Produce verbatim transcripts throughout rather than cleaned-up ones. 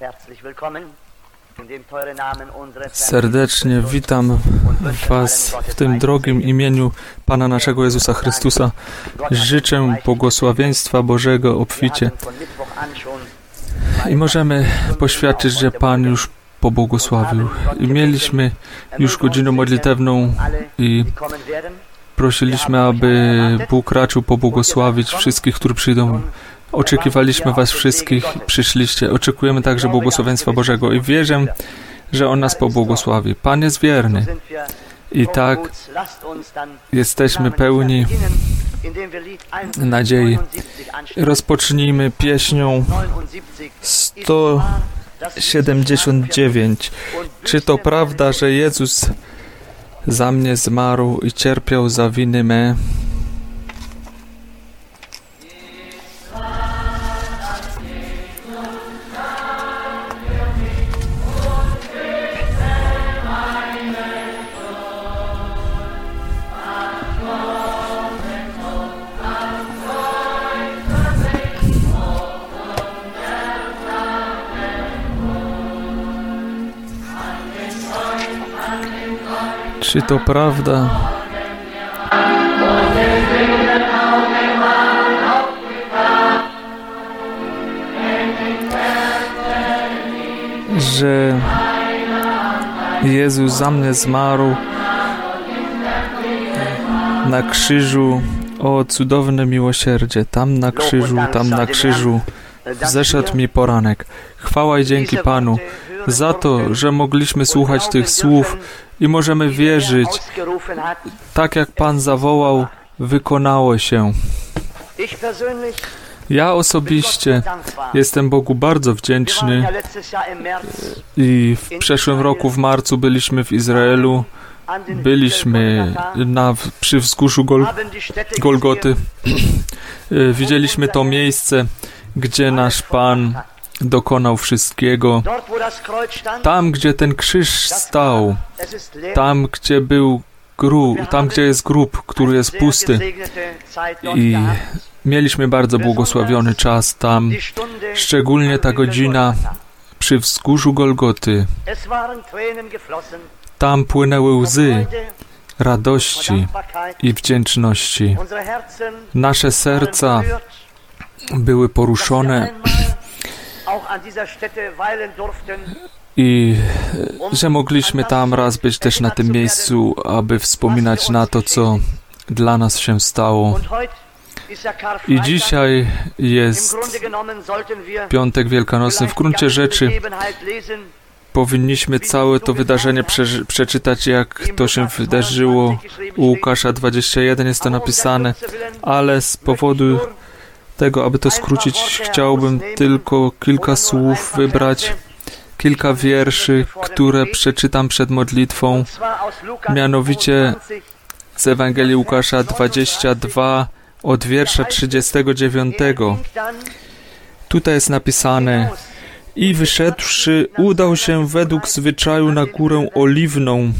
Serdecznie witam Was w tym drogim imieniu Pana naszego Jezusa Chrystusa. Życzę błogosławieństwa Bożego obficie. I możemy poświadczyć, że Pan już pobłogosławił. I mieliśmy już godzinę modlitewną i prosiliśmy, aby Bóg raczył pobłogosławić wszystkich, którzy przyjdą. Oczekiwaliśmy Was wszystkich, przyszliście. Oczekujemy także błogosławieństwa Bożego i wierzę, że On nas pobłogosławi. Pan jest wierny. I tak jesteśmy pełni nadziei. Rozpocznijmy pieśnią sto siedemdziesiąt dziewięć. Czy to prawda, że Jezus za mnie zmarł i cierpiał za winy me? Czy to prawda, że Jezus za mnie zmarł na krzyżu? O, cudowne miłosierdzie, tam na krzyżu, tam na krzyżu zeszedł mi poranek. Chwała i dzięki Panu za to, że mogliśmy słuchać tych słów i możemy wierzyć, tak jak Pan zawołał, wykonało się. Ja osobiście jestem Bogu bardzo wdzięczny i w przeszłym roku w marcu byliśmy w Izraelu, byliśmy na, przy wzgórzu Gol, Golgoty, widzieliśmy to miejsce, gdzie nasz Pan dokonał wszystkiego. Tam, gdzie ten krzyż stał, tam, gdzie był grób, tam, gdzie jest grób, który jest pusty. I mieliśmy bardzo błogosławiony czas tam, szczególnie ta godzina przy wzgórzu Golgoty. Tam płynęły łzy radości i wdzięczności. Nasze serca były poruszone i że mogliśmy tam raz być też na tym miejscu, aby wspominać na to, co dla nas się stało. I dzisiaj jest Piątek Wielkanocny. W gruncie rzeczy powinniśmy całe to wydarzenie prze- przeczytać, jak to się wydarzyło. U Łukasza dwadzieścia jeden jest to napisane, ale z powodu tego, aby to skrócić, chciałbym tylko kilka słów wybrać, kilka wierszy, które przeczytam przed modlitwą, mianowicie z Ewangelii Łukasza dwadzieścia dwa od wiersza trzydziestego dziewiątego. Tutaj jest napisane: i wyszedłszy, udał się według zwyczaju na Górę Oliwną.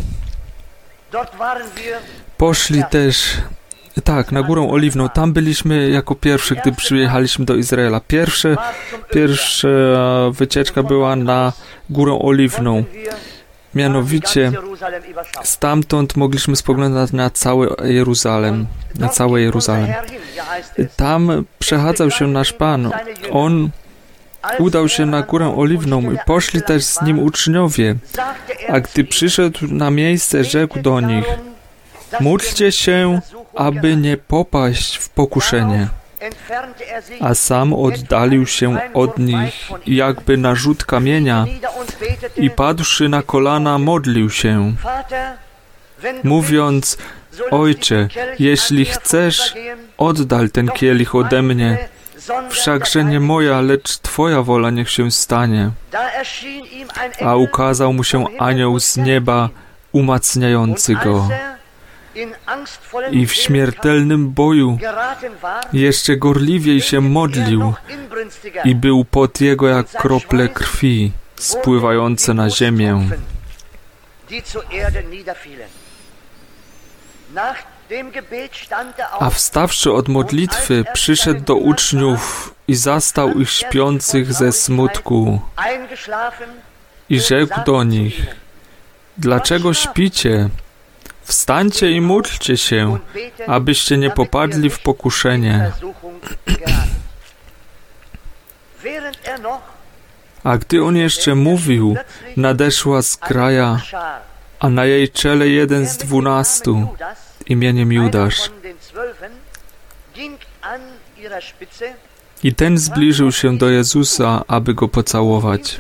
Poszli też Tak, na Górę Oliwną. Tam byliśmy jako pierwszy, gdy przyjechaliśmy do Izraela. Pierwsze, pierwsza wycieczka była na Górę Oliwną. Mianowicie stamtąd mogliśmy spoglądać na cały Jeruzalem. Na całe Jeruzalem. Tam przechadzał się nasz Pan. On udał się na Górę Oliwną i poszli też z nim uczniowie. A gdy przyszedł na miejsce, rzekł do nich: módlcie się, aby nie popaść w pokuszenie. A sam oddalił się od nich jakby na rzut kamienia i padłszy na kolana modlił się, mówiąc: Ojcze, jeśli chcesz, oddal ten kielich ode mnie, wszakże nie moja, lecz Twoja wola niech się stanie. A ukazał mu się anioł z nieba, umacniający go. I w śmiertelnym boju jeszcze gorliwiej się modlił i był pot jego jak krople krwi spływające na ziemię. A wstawszy od modlitwy, przyszedł do uczniów i zastał ich śpiących ze smutku i rzekł do nich: dlaczego śpicie? Wstańcie i módlcie się, abyście nie popadli w pokuszenie. A gdy on jeszcze mówił, nadeszła zgraja, a na jej czele jeden z dwunastu, imieniem Judasz. I ten zbliżył się do Jezusa, aby go pocałować.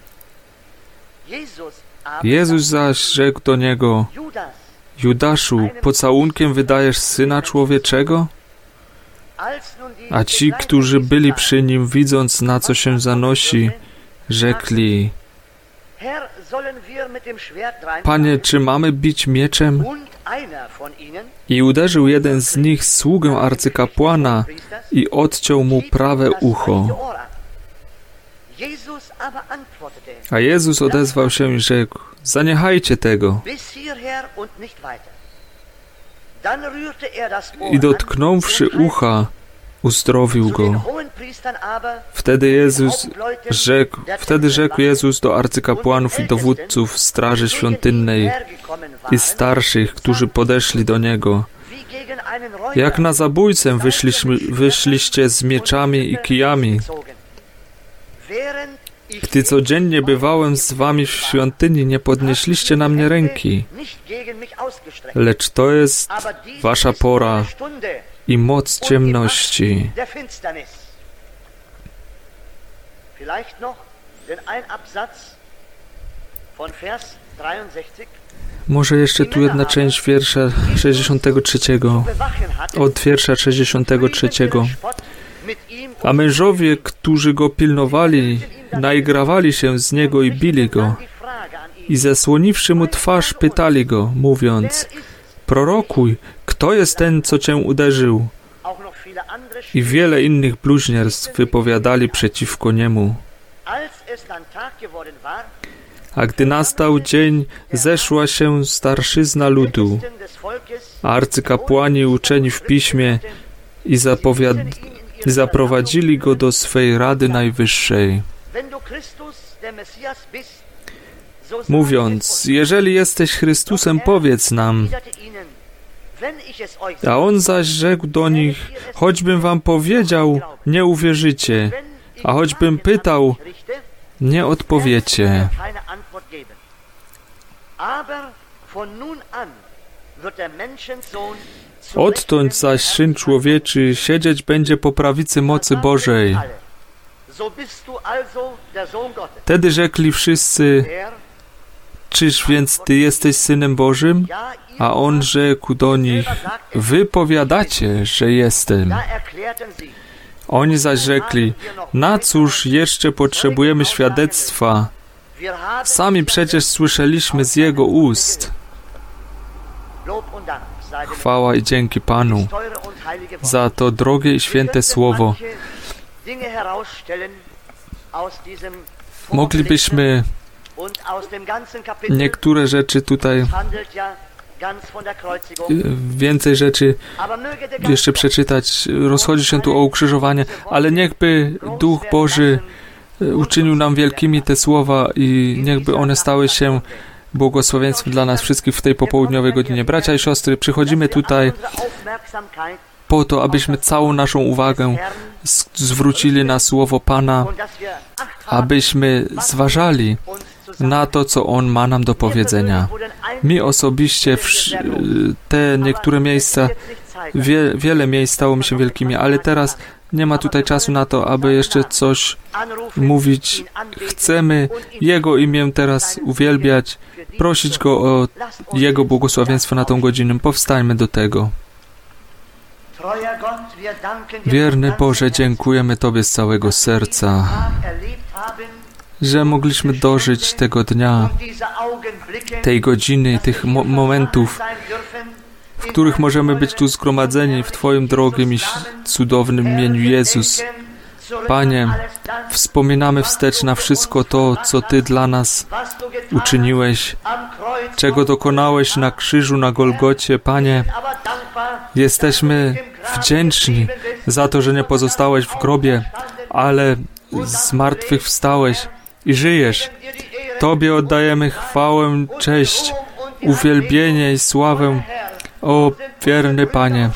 Jezus zaś rzekł do niego: Judaszu, pocałunkiem wydajesz Syna Człowieczego? A ci, którzy byli przy nim, widząc, na co się zanosi, rzekli: Panie, czy mamy bić mieczem? I uderzył jeden z nich sługę arcykapłana i odciął mu prawe ucho. A Jezus odezwał się i rzekł: zaniechajcie tego. I dotknąwszy ucha, uzdrowił go. Wtedy Jezus rzekł, wtedy rzekł Jezus do arcykapłanów i dowódców straży świątynnej i starszych, którzy podeszli do Niego: jak na zabójcę wyszliśmy, wyszliście z mieczami i kijami. Gdy codziennie bywałem z wami w świątyni, nie podnieśliście na mnie ręki. Lecz to jest wasza pora i moc ciemności. Może jeszcze tu jedna część wiersza sześćdziesiątego trzeciego. Od wiersza sześćdziesiątego trzeciego. A mężowie, którzy go pilnowali, naigrawali się z niego i bili go. I zasłoniwszy mu twarz, pytali go, mówiąc: prorokuj, kto jest ten, co cię uderzył? I wiele innych bluźnierstw wypowiadali przeciwko niemu. A gdy nastał dzień, zeszła się starszyzna ludu, a arcykapłani i uczeni w piśmie i zapowiad- zaprowadzili go do swej Rady Najwyższej, mówiąc: jeżeli jesteś Chrystusem, powiedz nam. A on zaś rzekł do nich: choćbym wam powiedział, nie uwierzycie, a choćbym pytał, nie odpowiecie. Odtąd zaś Syn Człowieczy siedzieć będzie po prawicy mocy Bożej. Wtedy rzekli wszyscy: czyż więc Ty jesteś Synem Bożym? A On rzekł do nich: wy powiadacie, że jestem. Oni zaś rzekli: na cóż jeszcze potrzebujemy świadectwa? Sami przecież słyszeliśmy z Jego ust. Chwała i dzięki Panu za to drogie i święte słowo. Moglibyśmy niektóre rzeczy tutaj, więcej rzeczy jeszcze przeczytać. Rozchodzi się tu o ukrzyżowanie, ale niechby Duch Boży uczynił nam wielkimi te słowa i niechby one stały się błogosławieństwem dla nas wszystkich w tej popołudniowej godzinie. Bracia i siostry, przychodzimy tutaj po to, abyśmy całą naszą uwagę zwrócili na słowo Pana, abyśmy zważali na to, co On ma nam do powiedzenia. Mi osobiście te niektóre miejsca, wie, wiele miejsc stało mi się wielkimi, ale teraz nie ma tutaj czasu na to, aby jeszcze coś mówić. Chcemy Jego imię teraz uwielbiać, prosić Go o Jego błogosławieństwo na tą godzinę. Powstańmy do tego. Wierny Boże, dziękujemy Tobie z całego serca, że mogliśmy dożyć tego dnia, tej godziny, tych mo- momentów, w których możemy być tu zgromadzeni w Twoim drogim i cudownym imieniu Jezus. Panie, wspominamy wstecz na wszystko to, co Ty dla nas uczyniłeś, czego dokonałeś na krzyżu, na Golgocie. Panie, jesteśmy wdzięczni za to, że nie pozostałeś w grobie, ale zmartwychwstałeś i żyjesz. Tobie oddajemy chwałę, cześć, uwielbienie i sławę, o wierny Panie.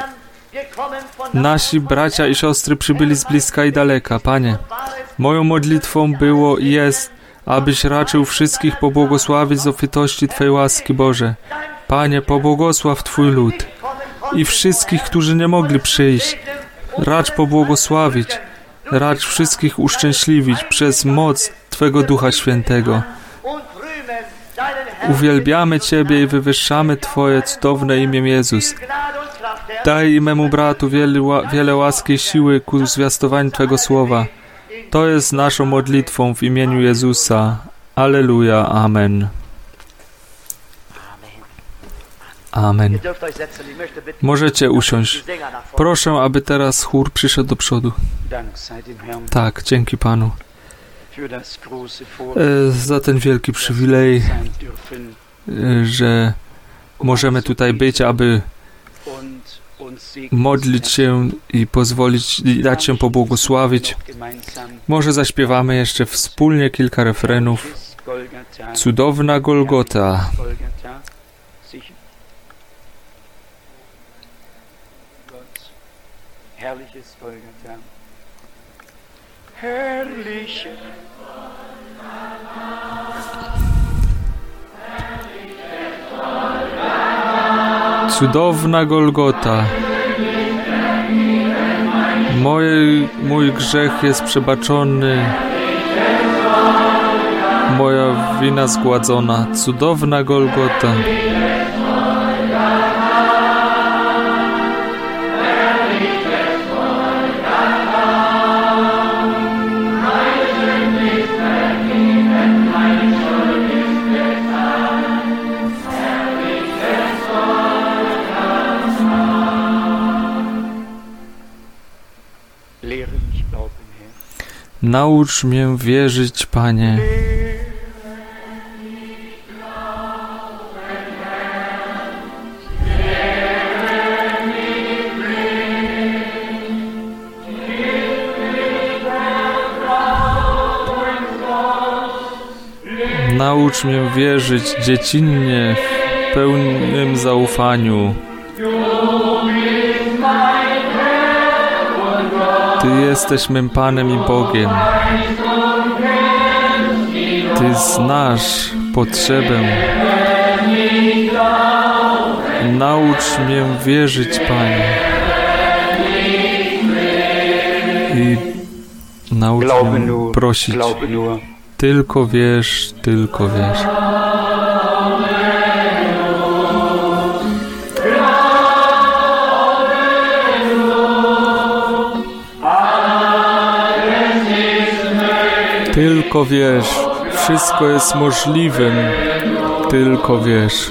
Nasi bracia i siostry przybyli z bliska i daleka, Panie. Moją modlitwą było i jest, abyś raczył wszystkich pobłogosławić z obfitości Twojej łaski, Boże. Panie, pobłogosław Twój lud i wszystkich, którzy nie mogli przyjść. Racz pobłogosławić, racz wszystkich uszczęśliwić przez moc Twego Ducha Świętego. Uwielbiamy Ciebie i wywyższamy Twoje cudowne imię Jezus. Daj memu bratu wiele, wiele łaski i siły ku zwiastowaniu Twego słowa. To jest naszą modlitwą w imieniu Jezusa. Alleluja. Amen. Amen. Możecie usiąść. Proszę, aby teraz chór przyszedł do przodu. Tak, dzięki Panu e, za ten wielki przywilej, e, że możemy tutaj być, aby modlić się i pozwolić, i dać się pobłogosławić. Może zaśpiewamy jeszcze wspólnie kilka refrenów. Cudowna Golgota. Herrliches Golgatha. Herrliche. Cudowna Golgota. Mój, mój grzech jest przebaczony. Moja wina zgładzona. Cudowna Golgota. Naucz mnie wierzyć, Panie. Naucz mnie wierzyć dziecinnie w pełnym zaufaniu. Ty jesteś mym Panem i Bogiem. Ty znasz potrzebę. Naucz mnie wierzyć, Panie. I naucz mnie prosić. Tylko wierz, tylko wierz. Tylko wierz, wszystko jest możliwym, tylko wierz.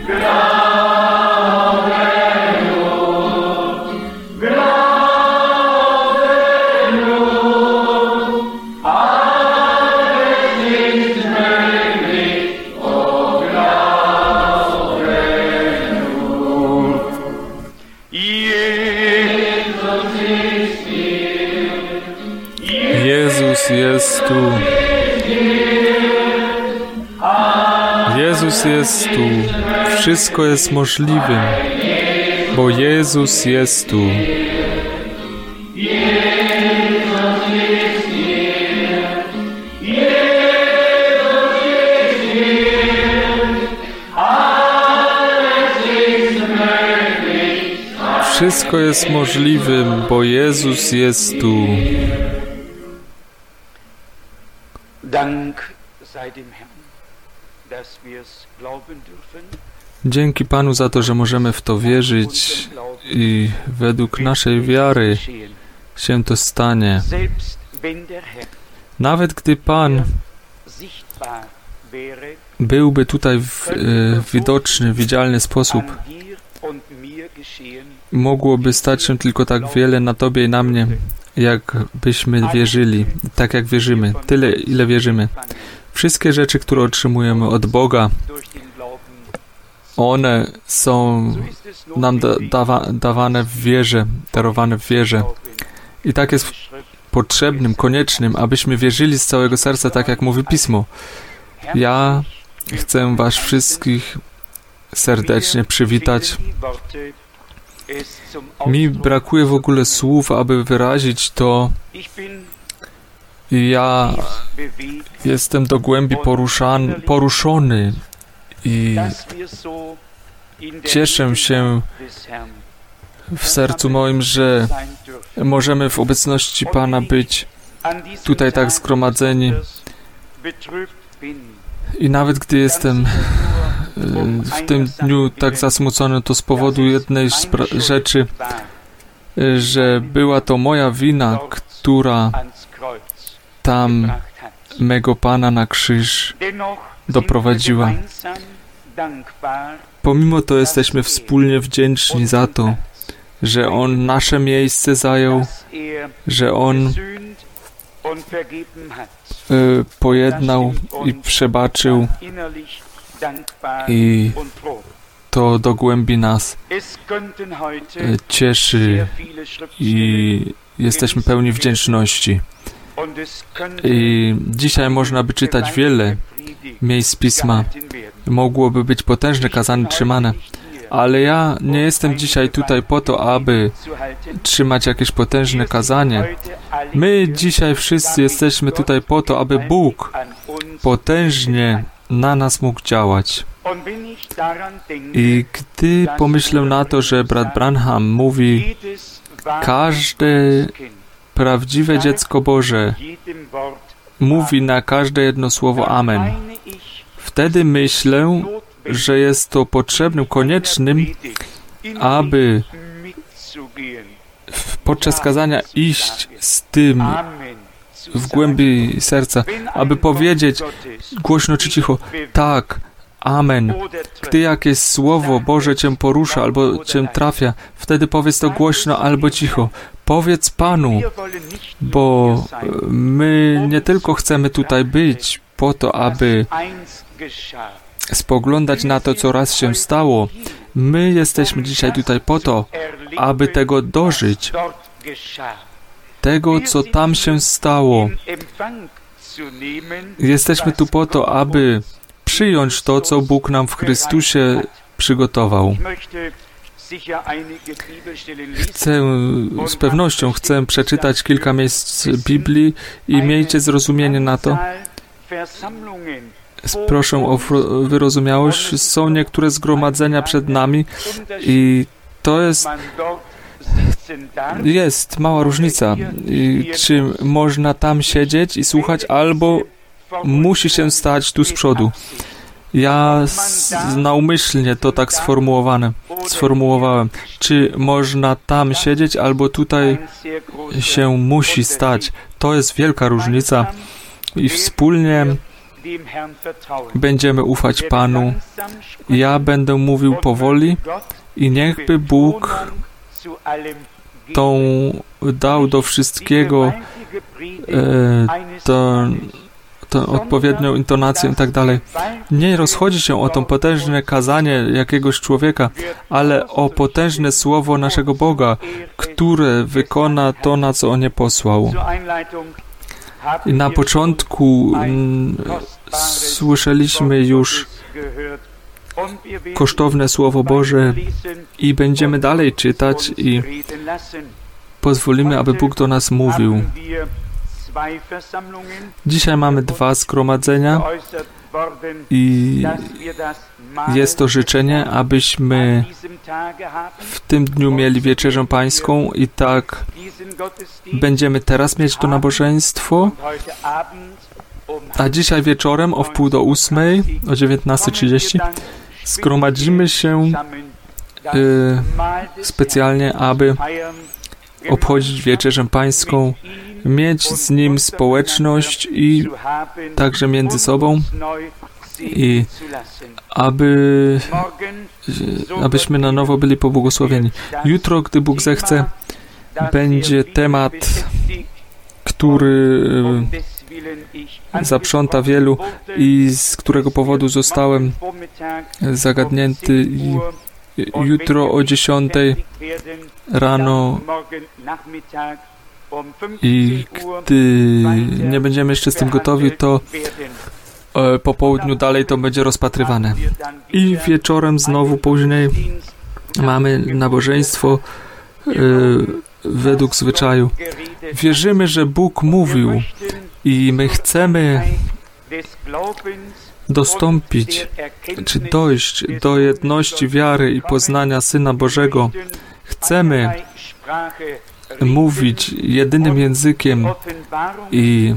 Jezus jest tu. Jezus jest tu. Wszystko jest możliwym, bo Jezus jest tu. Wszystko jest możliwym, bo Jezus jest tu. Dzięki Panu za to, że możemy w to wierzyć i według naszej wiary się to stanie. Nawet gdy Pan byłby tutaj w e, widoczny, widzialny sposób, mogłoby stać się tylko tak wiele na Tobie i na mnie, jak byśmy wierzyli, tak jak wierzymy, tyle, ile wierzymy. Wszystkie rzeczy, które otrzymujemy od Boga, one są nam da, dawa, dawane w wierze, darowane w wierze. I tak jest potrzebnym, koniecznym, abyśmy wierzyli z całego serca, tak jak mówi Pismo. Ja chcę was wszystkich serdecznie przywitać. Mi brakuje w ogóle słów, aby wyrazić to. Ja jestem do głębi poruszan, poruszony i cieszę się w sercu moim, że możemy w obecności Pana być tutaj tak zgromadzeni. I nawet gdy jestem w tym dniu tak zasmucony, to z powodu jednej rzeczy, że była to moja wina, która tam mego Pana na krzyż doprowadziła. Pomimo to jesteśmy wspólnie wdzięczni za to, że On nasze miejsce zajął, że On y, pojednał i przebaczył i to do głębi nas y, cieszy i jesteśmy pełni wdzięczności. I dzisiaj można by czytać wiele miejsc Pisma. Mogłoby być potężne kazanie trzymane. Ale ja nie jestem dzisiaj tutaj po to, aby trzymać jakieś potężne kazanie. My dzisiaj wszyscy jesteśmy tutaj po to, aby Bóg potężnie na nas mógł działać. I gdy pomyślę na to, że brat Branham mówi, każde prawdziwe dziecko Boże mówi na każde jedno słowo Amen. Wtedy myślę, że jest to potrzebnym, koniecznym, aby podczas kazania iść z tym w głębi serca, aby powiedzieć głośno czy cicho, tak, Amen. Gdy jakieś słowo Boże Cię porusza albo Cię trafia, wtedy powiedz to głośno albo cicho. Powiedz Panu, bo my nie tylko chcemy tutaj być po to, aby spoglądać na to, co raz się stało. My jesteśmy dzisiaj tutaj po to, aby tego dożyć. Tego, co tam się stało. Jesteśmy tu po to, aby przyjąć to, co Bóg nam w Chrystusie przygotował. Chcę, z pewnością chcę przeczytać kilka miejsc Biblii i miejcie zrozumienie na to. Proszę o wyrozumiałość. Są niektóre zgromadzenia przed nami i to jest jest mała różnica. I czy można tam siedzieć i słuchać, albo musi się stać tu z przodu. Ja z, naumyślnie to tak sformułowane, sformułowałem. Czy można tam siedzieć, albo tutaj się musi stać. To jest wielka różnica i wspólnie będziemy ufać Panu. Ja będę mówił powoli i niechby Bóg tą dał do wszystkiego e, to, to odpowiednią intonację i tak dalej. Nie rozchodzi się o to potężne kazanie jakiegoś człowieka, ale o potężne słowo naszego Boga, które wykona to, na co On je posłał. I na początku m, słyszeliśmy już kosztowne Słowo Boże i będziemy dalej czytać i pozwolimy, aby Bóg do nas mówił. Dzisiaj mamy dwa zgromadzenia i jest to życzenie, abyśmy w tym dniu mieli wieczerzę pańską i tak będziemy teraz mieć to nabożeństwo, a dzisiaj wieczorem o wpół do ósmej, o dziewiętnasta trzydzieści zgromadzimy się y, specjalnie, aby obchodzić wieczerzę pańską, mieć z Nim społeczność i także między sobą i aby abyśmy na nowo byli pobłogosławieni. Jutro, gdy Bóg zechce, będzie temat, który zaprząta wielu i z którego powodu zostałem zagadnięty. I jutro o dziesiątej rano I gdy nie będziemy jeszcze z tym gotowi, to po południu dalej to będzie rozpatrywane. I wieczorem znowu później mamy nabożeństwo według zwyczaju. Wierzymy, że Bóg mówił i my chcemy dostąpić, czy dojść do jedności wiary i poznania Syna Bożego. Chcemy mówić jedynym językiem i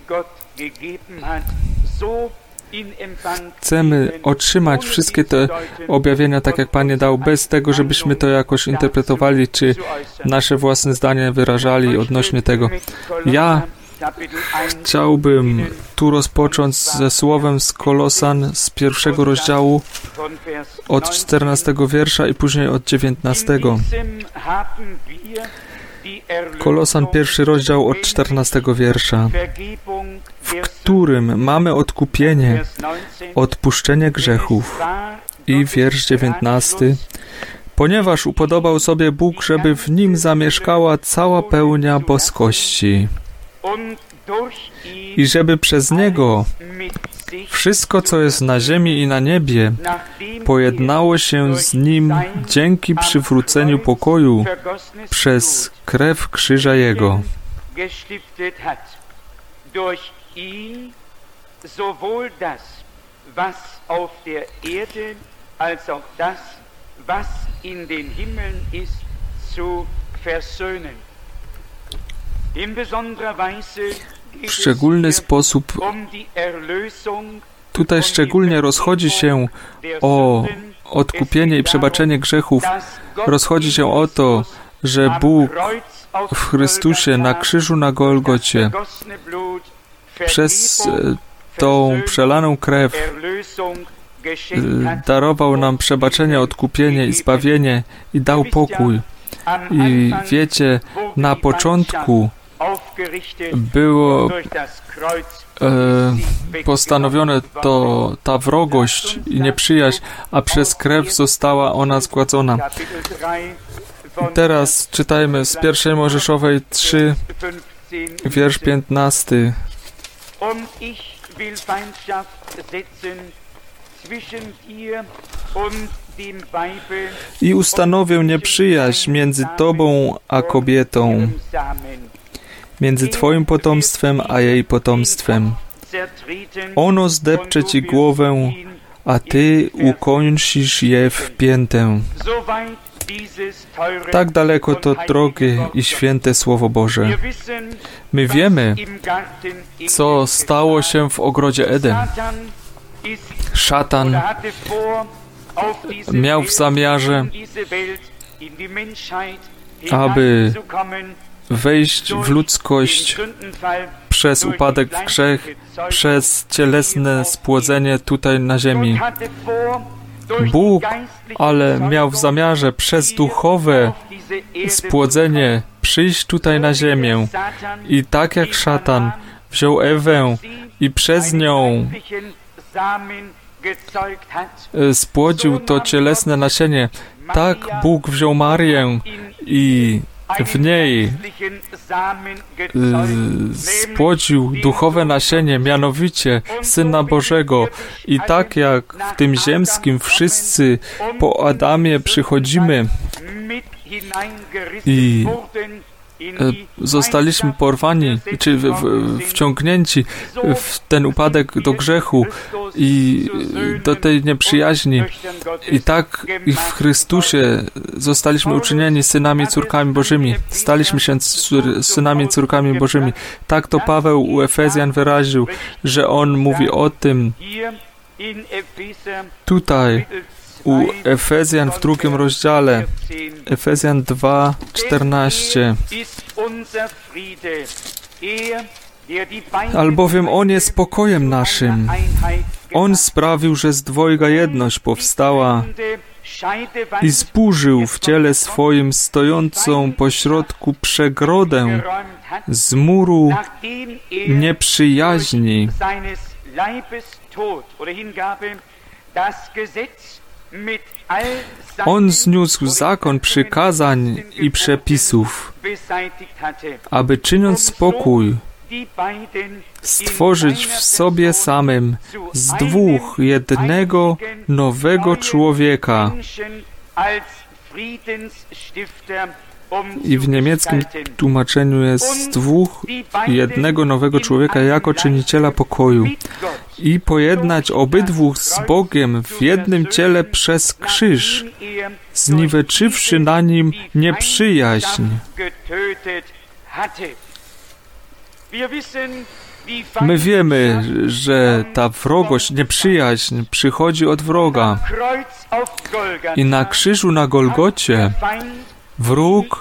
chcemy otrzymać wszystkie te objawienia tak, jak Pan je dał, bez tego, żebyśmy to jakoś interpretowali, czy nasze własne zdanie wyrażali odnośnie tego. Ja chciałbym tu rozpocząć ze słowem z Kolosan z pierwszego rozdziału od czternastego wiersza i później od dziewiętnastego. Kolosan pierwszy rozdział od czternastego wiersza, w którym mamy odkupienie, odpuszczenie grzechów. I wiersz dziewiętnasty. Ponieważ upodobał sobie Bóg, żeby w nim zamieszkała cała pełnia boskości i żeby przez Niego wszystko, co jest na ziemi i na niebie, pojednało się z Nim dzięki przywróceniu pokoju przez krew krzyża Jego. W szczególny sposób tutaj szczególnie rozchodzi się o odkupienie i przebaczenie grzechów. Rozchodzi się o to, że Bóg w Chrystusie na krzyżu na Golgocie przez tą przelaną krew darował nam przebaczenie, odkupienie i zbawienie i dał pokój. I wiecie, na początku było e, postanowione to, ta wrogość i nieprzyjaźń, a przez krew została ona zgładzona. Teraz czytajmy z pierwszej Mojżeszowej trzy, wiersz piętnasty. I ustanowię nieprzyjaźń między Tobą a kobietą, między Twoim potomstwem a jej potomstwem. Ono zdepcze Ci głowę, a Ty ukończysz je w piętę. Tak daleko to drogie i święte Słowo Boże. My wiemy, co stało się w ogrodzie Eden. Szatan miał w zamiarze, aby wejść w ludzkość przez upadek w grzech, przez cielesne spłodzenie tutaj na ziemi. Bóg ale miał w zamiarze przez duchowe spłodzenie przyjść tutaj na ziemię i tak jak szatan wziął Ewę i przez nią spłodził to cielesne nasienie, tak Bóg wziął Marię i w niej spłodził duchowe nasienie, mianowicie Syna Bożego. I tak jak w tym ziemskim wszyscy po Adamie przychodzimy i zostaliśmy porwani, czy w, w, wciągnięci w ten upadek do grzechu i do tej nieprzyjaźni. I tak i w Chrystusie zostaliśmy uczynieni synami i córkami Bożymi. Staliśmy się synami i córkami Bożymi. Tak to Paweł u Efezjan wyraził, że on mówi o tym tutaj u Efezjan w drugim rozdziale, Efezjan dwa, czternaście. Albowiem On jest pokojem naszym. On sprawił, że z dwojga jedność powstała i zburzył w ciele swoim stojącą pośrodku przegrodę z muru nieprzyjaźni, On zniósł zakon przykazań i przepisów, aby czyniąc spokój, stworzyć w sobie samym z dwóch jednego nowego człowieka. I w niemieckim tłumaczeniu jest z dwóch jednego nowego człowieka jako czyniciela pokoju i pojednać obydwu z Bogiem w jednym ciele przez krzyż, zniweczywszy na nim nieprzyjaźń. My wiemy, że ta wrogość, nieprzyjaźń przychodzi od wroga. I na krzyżu na Golgocie wróg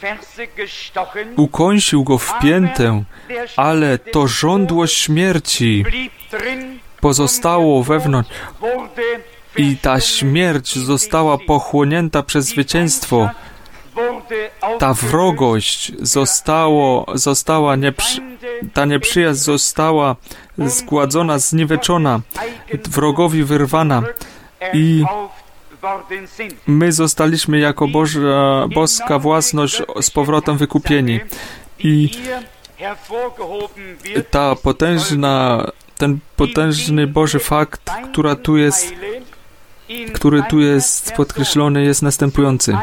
ukąsił go w piętę, ale to żądło śmierci pozostało wewnątrz i ta śmierć została pochłonięta przez zwycięstwo. Ta wrogość zostało, została, nieprzy, ta nieprzyjaźń została zgładzona, zniweczona, wrogowi wyrwana i my zostaliśmy jako Boża, boska własność z powrotem wykupieni. I ta potężna, ten potężny Boży fakt, która tu jest, który tu jest podkreślony, jest następujący.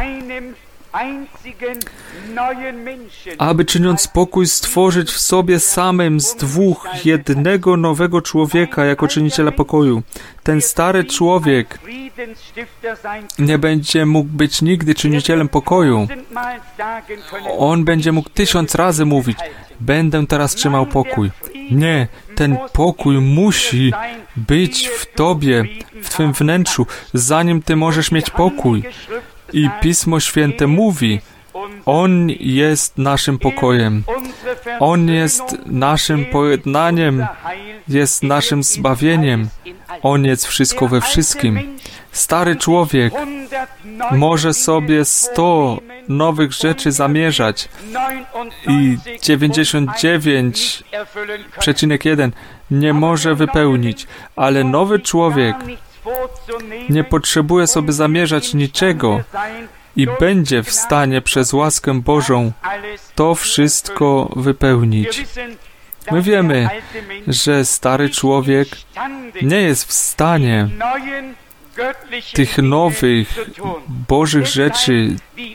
Aby czyniąc spokój stworzyć w sobie samym z dwóch jednego nowego człowieka jako czyniciela pokoju. Ten stary człowiek nie będzie mógł być nigdy czynicielem pokoju. On będzie mógł tysiąc razy mówić: będę teraz trzymał pokój. Nie, ten pokój musi być w tobie, w twym wnętrzu, zanim ty możesz mieć pokój. I Pismo Święte mówi: On jest naszym pokojem. On jest naszym pojednaniem, jest naszym zbawieniem. On jest wszystko we wszystkim. Stary człowiek może sobie sto nowych rzeczy zamierzać i dziewięćdziesiąt dziewięć przecinek jeden nie może wypełnić, ale nowy człowiek nie potrzebuje sobie zamierzać niczego i będzie w stanie przez łaskę Bożą to wszystko wypełnić. My wiemy, że stary człowiek nie jest w stanie tych nowych, Bożych rzeczy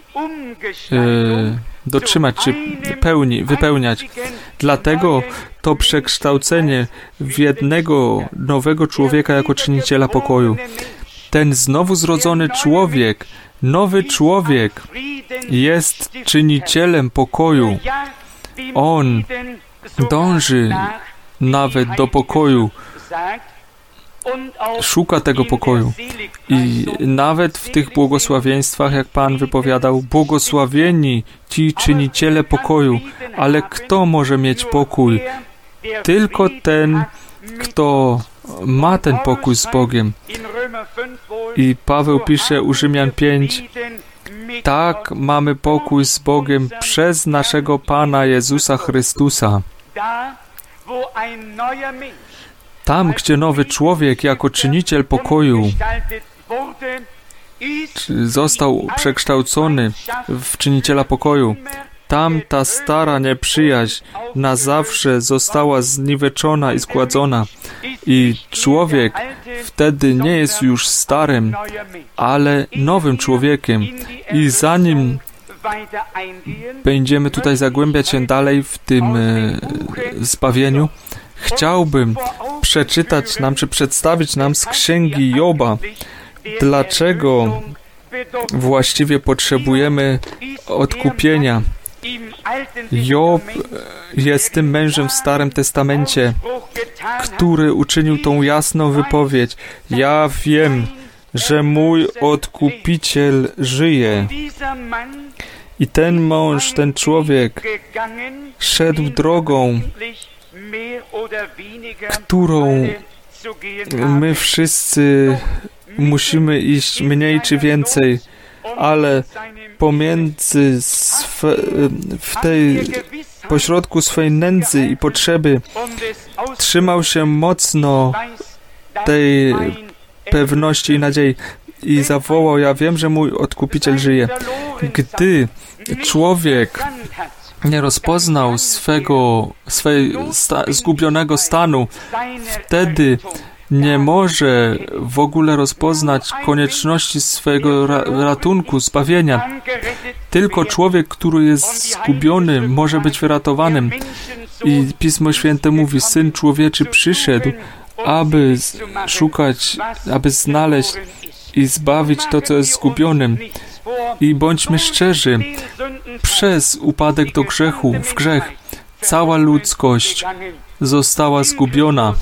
e, dotrzymać, czy pełni, wypełniać. Dlatego to przekształcenie w jednego nowego człowieka jako czyniciela pokoju. Ten znowu zrodzony człowiek, nowy człowiek jest czynicielem pokoju. On dąży nawet do pokoju. Szuka tego pokoju. I nawet w tych błogosławieństwach, jak Pan wypowiadał, błogosławieni ci czyniciele pokoju. Ale kto może mieć pokój? Tylko ten, kto ma ten pokój z Bogiem. I Paweł pisze u Rzymian pięć: tak mamy pokój z Bogiem przez naszego Pana Jezusa Chrystusa. Tam, gdzie nowy człowiek jako czyniciel pokoju został przekształcony w czyniciela pokoju, tam ta stara nieprzyjaźń na zawsze została zniweczona i zgładzona. I człowiek wtedy nie jest już starym, ale nowym człowiekiem. I zanim będziemy tutaj zagłębiać się dalej w tym e, zbawieniu, chciałbym przeczytać nam, czy przedstawić nam z Księgi Joba, dlaczego właściwie potrzebujemy odkupienia. Job jest tym mężem w Starym Testamencie, który uczynił tą jasną wypowiedź: ja wiem, że mój Odkupiciel żyje. I ten mąż, ten człowiek szedł drogą, którą my wszyscy musimy iść mniej czy więcej, ale pomiędzy swe, w tej pośrodku swej nędzy i potrzeby trzymał się mocno tej pewności i nadziei. i zawołał: ja wiem, że mój Odkupiciel żyje. Gdy człowiek nie rozpoznał swego, swojej sta, zgubionego stanu, wtedy nie może w ogóle rozpoznać konieczności swojego ra, ratunku, zbawienia. Tylko człowiek, który jest zgubiony, może być wyratowanym. I Pismo Święte mówi: Syn Człowieczy przyszedł, aby szukać, aby znaleźć i zbawić to, co jest zgubionym. I bądźmy szczerzy, przez upadek do grzechu, w grzech, cała ludzkość została zgubiona.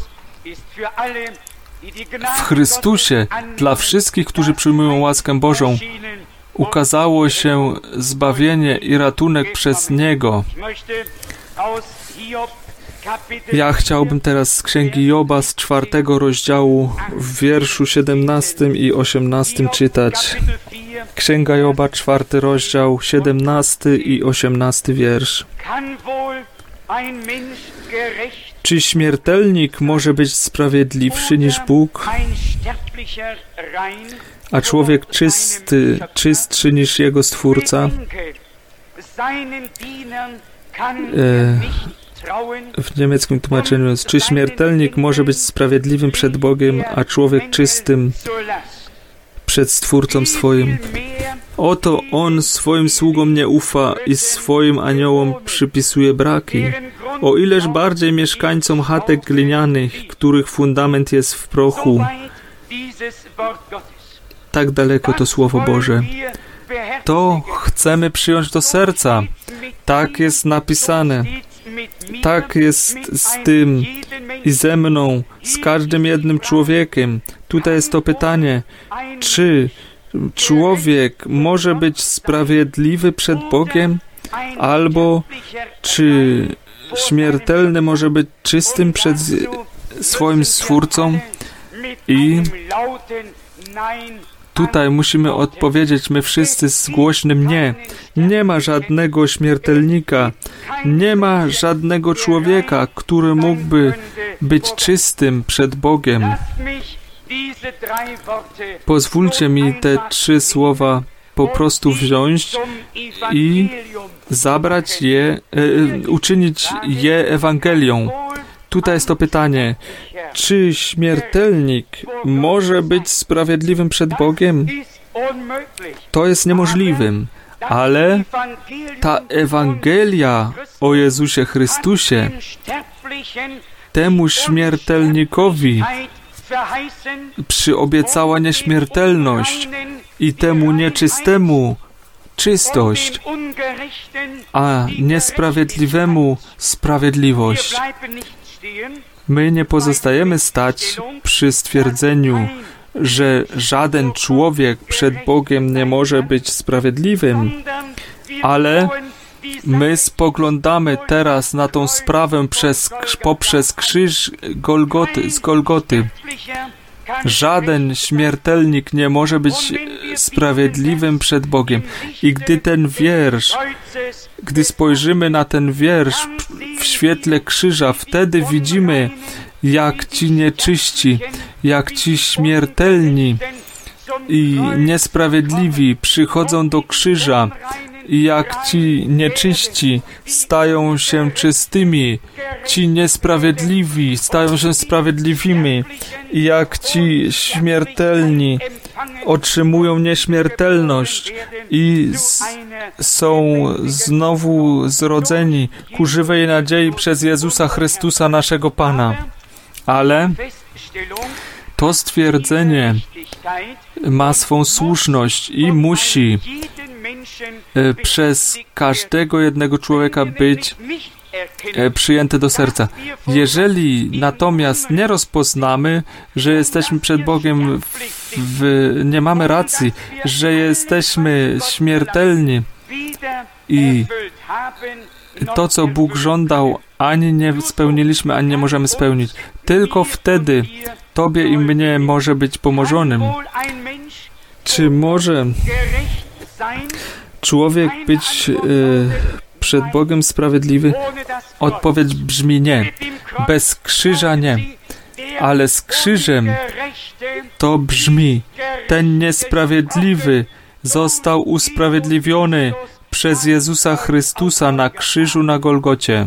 W Chrystusie, dla wszystkich, którzy przyjmują łaskę Bożą, ukazało się zbawienie i ratunek przez Niego. Ja chciałbym teraz z Księgi Joba z czwartego rozdziału w wierszu siedemnastym i osiemnastym czytać. Księga Joba, czwarty rozdział, siedemnasty i osiemnasty wiersz. Czy śmiertelnik może być sprawiedliwszy niż Bóg, a człowiek czysty, czystszy niż jego Stwórca? E, w niemieckim tłumaczeniu jest: czy śmiertelnik może być sprawiedliwym przed Bogiem, a człowiek czystym przed Stwórcą swoim? Oto On swoim sługom nie ufa i swoim aniołom przypisuje braki. O ileż bardziej mieszkańcom chatek glinianych, których fundament jest w prochu. Tak daleko to Słowo Boże. To chcemy przyjąć do serca. Tak jest napisane. Tak jest z tym i ze mną, z każdym jednym człowiekiem. Tutaj jest to pytanie, czy człowiek może być sprawiedliwy przed Bogiem, albo czy śmiertelny może być czystym przed swoim Stwórcą? I tutaj musimy odpowiedzieć my wszyscy z głośnym nie. Nie ma żadnego śmiertelnika, nie ma żadnego człowieka, który mógłby być czystym przed Bogiem. Pozwólcie mi te trzy słowa po prostu wziąć i zabrać je, e, uczynić je Ewangelią. Tutaj jest to pytanie, czy śmiertelnik może być sprawiedliwym przed Bogiem? To jest niemożliwym, ale ta Ewangelia o Jezusie Chrystusie temu śmiertelnikowi przyobiecała nieśmiertelność i temu nieczystemu czystość, a niesprawiedliwemu sprawiedliwość. My nie pozostajemy stać przy stwierdzeniu, że żaden człowiek przed Bogiem nie może być sprawiedliwym, ale my spoglądamy teraz na tą sprawę przez, poprzez krzyż Golgoty, z Golgoty. Żaden śmiertelnik nie może być sprawiedliwym przed Bogiem. I gdy ten wiersz, gdy spojrzymy na ten wiersz w świetle krzyża, wtedy widzimy, jak ci nieczyści, jak ci śmiertelni i niesprawiedliwi przychodzą do krzyża i jak ci nieczyści stają się czystymi, ci niesprawiedliwi stają się sprawiedliwymi i jak ci śmiertelni otrzymują nieśmiertelność i z, są znowu zrodzeni ku żywej nadziei przez Jezusa Chrystusa, naszego Pana. Ale to stwierdzenie ma swą słuszność i musi przez każdego jednego człowieka być przyjęte do serca. Jeżeli natomiast nie rozpoznamy, że jesteśmy przed Bogiem, w, w, nie mamy racji, że jesteśmy śmiertelni i to, co Bóg żądał, ani nie spełniliśmy, ani nie możemy spełnić. Tylko wtedy Tobie i mnie może być pomorzonym. Czy może człowiek być e, przed Bogiem sprawiedliwy? Odpowiedź brzmi nie. Bez krzyża nie. ale z krzyżem to brzmi: ten niesprawiedliwy został usprawiedliwiony przez Jezusa Chrystusa na krzyżu na Golgocie.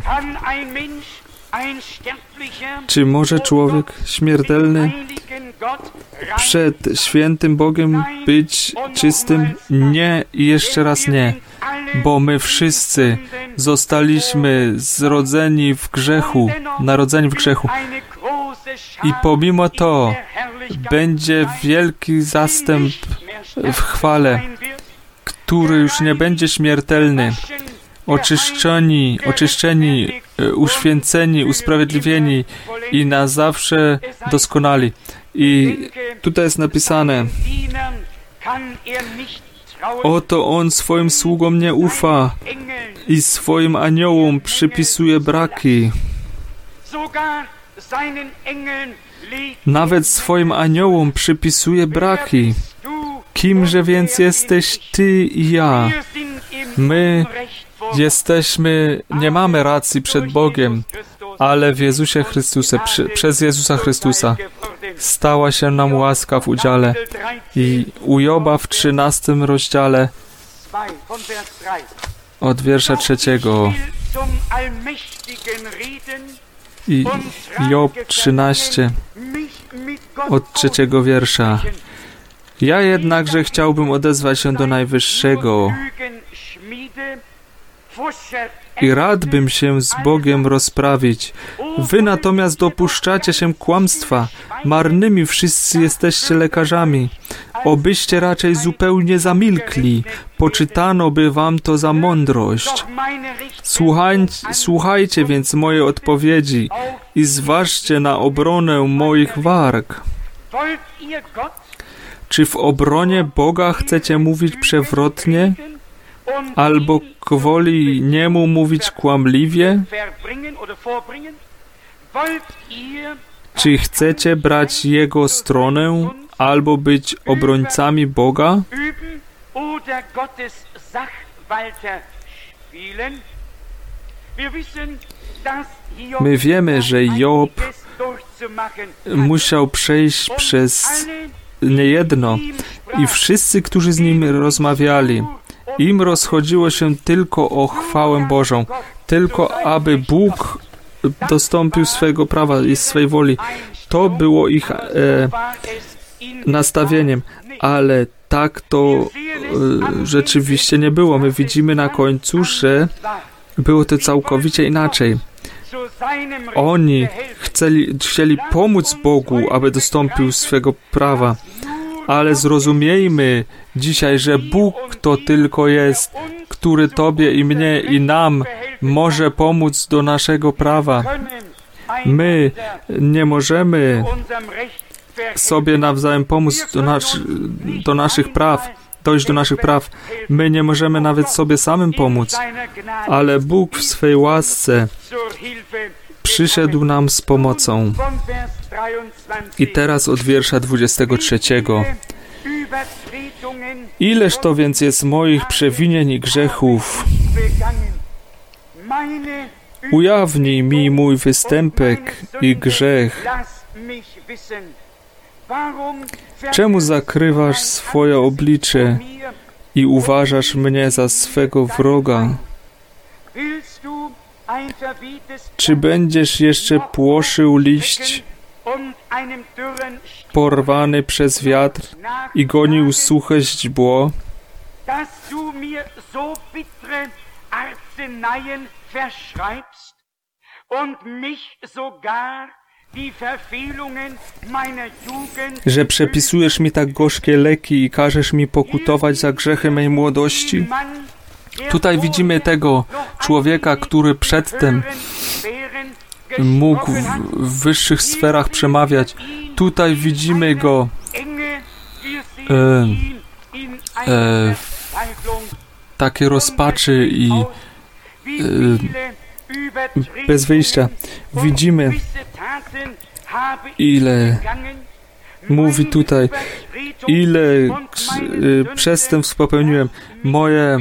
Czy może człowiek śmiertelny przed świętym Bogiem być czystym? Nie i jeszcze raz nie, bo my wszyscy zostaliśmy zrodzeni w grzechu, narodzeni w grzechu. I pomimo to będzie wielki zastęp w chwale, który już nie będzie śmiertelny. Oczyszczeni, oczyszczeni, uświęceni, usprawiedliwieni i na zawsze doskonali. I tutaj jest napisane: oto On swoim sługom nie ufa i swoim aniołom przypisuje braki. Nawet swoim aniołom przypisuje braki. Kimże więc jesteś Ty i ja? My jesteśmy, nie mamy racji przed Bogiem, ale w Jezusie Chrystusie, przy, przez Jezusa Chrystusa stała się nam łaska w udziale. I u Joba w trzynastym rozdziale od wiersza trzeciego i Job trzynaście od trzeciego wiersza. Ja jednakże chciałbym odezwać się do Najwyższego i radbym się z Bogiem rozprawić. Wy natomiast dopuszczacie się kłamstwa. Marnymi wszyscy jesteście lekarzami. Obyście raczej zupełnie zamilkli. Poczytano by wam to za mądrość. Słuchaj, słuchajcie więc moje odpowiedzi i zważcie na obronę moich warg. Czy w obronie Boga chcecie mówić przewrotnie? Albo gwoli Niemu mówić kłamliwie? Czy chcecie brać Jego stronę, albo być obrońcami Boga? My wiemy, że Job musiał przejść przez niejedno i wszyscy, którzy z nim rozmawiali, im rozchodziło się tylko o chwałę Bożą, tylko aby Bóg dostąpił swojego prawa i swej woli. To było ich e, nastawieniem, ale tak to e, rzeczywiście nie było. My widzimy na końcu, że było to całkowicie inaczej. Oni chcieli, chcieli pomóc Bogu, aby dostąpił swego prawa. Ale zrozumiejmy dzisiaj, że Bóg to tylko jest, który Tobie i mnie i nam może pomóc do naszego prawa. My nie możemy sobie nawzajem pomóc do, nas, do naszych praw, dojść do naszych praw. My nie możemy nawet sobie samym pomóc, ale Bóg w swej łasce przyszedł nam z pomocą. I teraz od wiersza dwudziestego trzeciego. Ileż to więc jest moich przewinień i grzechów? Ujawnij mi mój występek i grzech. Czemu zakrywasz swoje oblicze i uważasz mnie za swego wroga? Czy będziesz jeszcze płoszył liść porwany przez wiatr i gonił suche źdźbło? Że przepisujesz mi tak gorzkie leki i każesz mi pokutować za grzechy mej młodości? Tutaj widzimy tego człowieka, który przedtem mógł w wyższych sferach przemawiać. Tutaj widzimy go e, e, takie rozpaczy i e, bez wyjścia. Widzimy, ile mówi tutaj, ile e, przestępstw popełniłem. Moje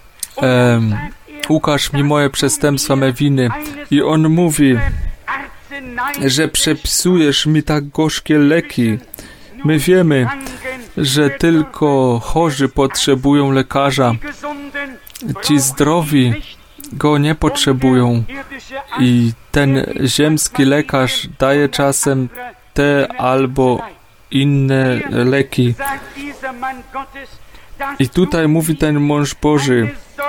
e, ukaż mi moje przestępstwa, me winy. I on mówi, że przepisujesz mi tak gorzkie leki. My wiemy, że tylko chorzy potrzebują lekarza. Ci zdrowi go nie potrzebują. I ten ziemski lekarz daje czasem te albo inne leki. I tutaj mówi ten mąż Boży,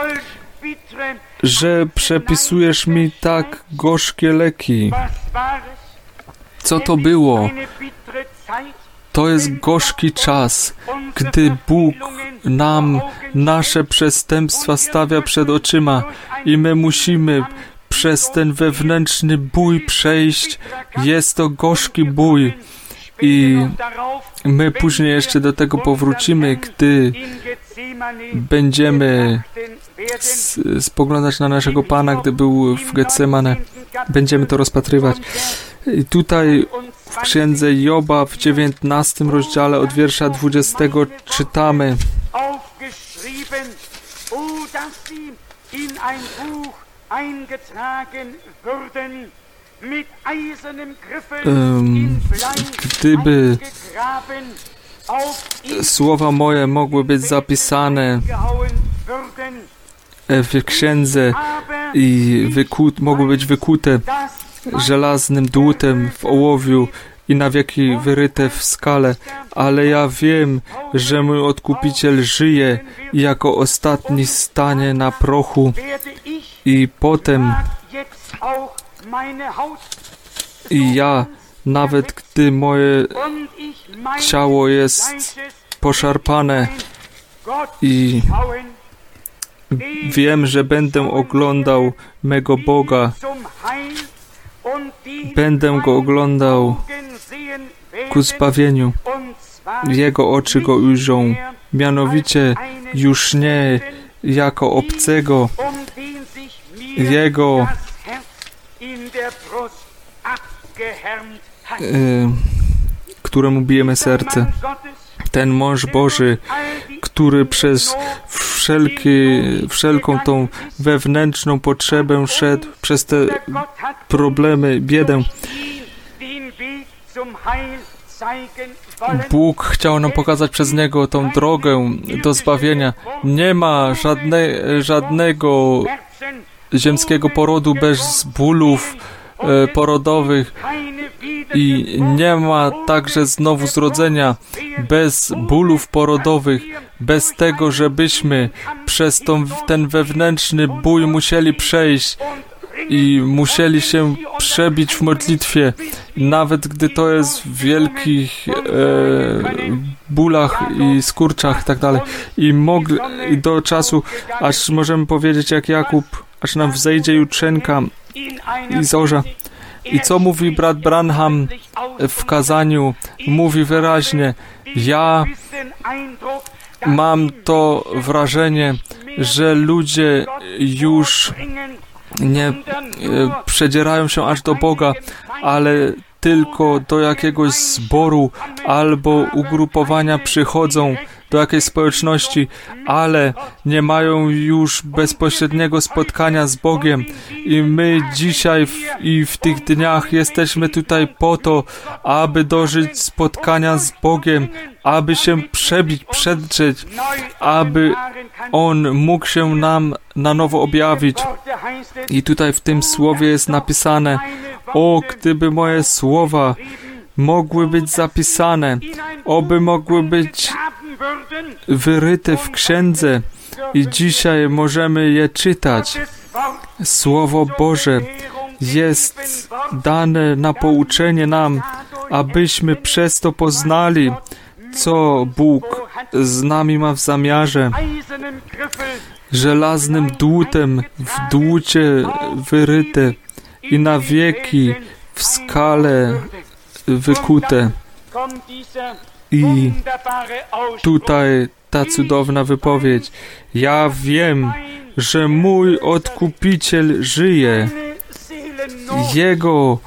że przepisujesz mi tak gorzkie leki. Co to było? To jest gorzki czas, gdy Bóg nam nasze przestępstwa stawia przed oczyma i my musimy przez ten wewnętrzny bój przejść. Jest to gorzki bój i my później jeszcze do tego powrócimy, gdy będziemy spoglądać na naszego Pana, gdy był w Getsemane. Będziemy to rozpatrywać. I tutaj w księdze Joba w dziewiętnastym rozdziale od wiersza dwudziestego czytamy: Um, gdyby słowa moje mogły być zapisane w księdze i wyku, mogły być wykute żelaznym dłutem w ołowiu i na wieki wyryte w skale, ale ja wiem, że mój Odkupiciel żyje i jako ostatni stanie na prochu i potem i ja, nawet gdy moje ciało jest poszarpane i wiem, że będę oglądał mego Boga, będę Go oglądał ku zbawieniu. Jego oczy Go ujrzą, mianowicie już nie jako obcego, Jego y, któremu bijemy serce. Ten mąż Boży, który przez wszelki, wszelką tą wewnętrzną potrzebę szedł, przez te problemy, biedę. Bóg chciał nam pokazać przez Niego tą drogę do zbawienia. Nie ma żadne, żadnego ziemskiego porodu bez bólów e, porodowych i nie ma także znowu zrodzenia bez bólów porodowych, bez tego, żebyśmy przez tą, ten wewnętrzny bój musieli przejść i musieli się przebić w modlitwie, nawet gdy to jest w wielkich e, bólach i skurczach i tak dalej. I mogli do czasu, aż możemy powiedzieć jak Jakub, aż nam wzejdzie jutrzenka i zorza. I co mówi brat Branham w kazaniu? Mówi wyraźnie: ja mam to wrażenie, że ludzie już nie e, przedzierają się aż do Boga, ale tylko do jakiegoś zboru albo ugrupowania przychodzą, do jakiejś społeczności, ale nie mają już bezpośredniego spotkania z Bogiem. I my dzisiaj w, i w tych dniach jesteśmy tutaj po to, aby dożyć spotkania z Bogiem, aby się przebić, przedrzeć, aby On mógł się nam na nowo objawić. I tutaj w tym słowie jest napisane: o, gdyby moje słowa mogły być zapisane, oby mogły być wyryte w księdze i dzisiaj możemy je czytać. Słowo Boże jest dane na pouczenie nam, abyśmy przez to poznali, co Bóg z nami ma w zamiarze. Żelaznym dłutem w dłucie wyryte i na wieki w skale wykute. I tutaj ta cudowna wypowiedź: ja wiem, że mój Odkupiciel żyje. Jego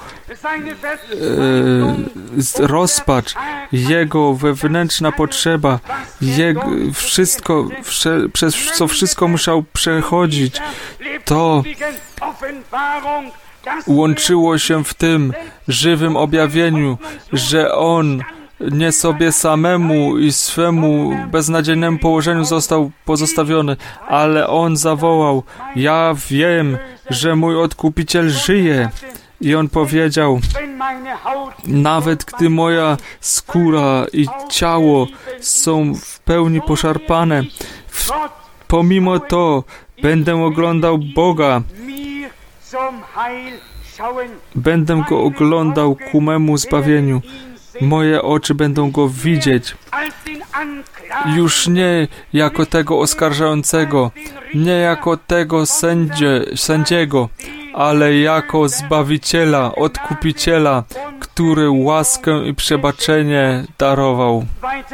e, rozpacz, Jego wewnętrzna potrzeba, Jego wszystko, wsze, przez co wszystko musiał przechodzić, to łączyło się w tym żywym objawieniu, że On nie sobie samemu i swemu beznadziejnemu położeniu został pozostawiony, ale On zawołał: ja wiem, że mój Odkupiciel żyje. I On powiedział: nawet gdy moja skóra i ciało są w pełni poszarpane, w, pomimo to będę oglądał Boga, będę Go oglądał ku memu zbawieniu. Moje oczy będą Go widzieć. Już nie jako tego oskarżającego, nie jako tego sędzie, sędziego, ale jako Zbawiciela, Odkupiciela, który łaskę i przebaczenie darował.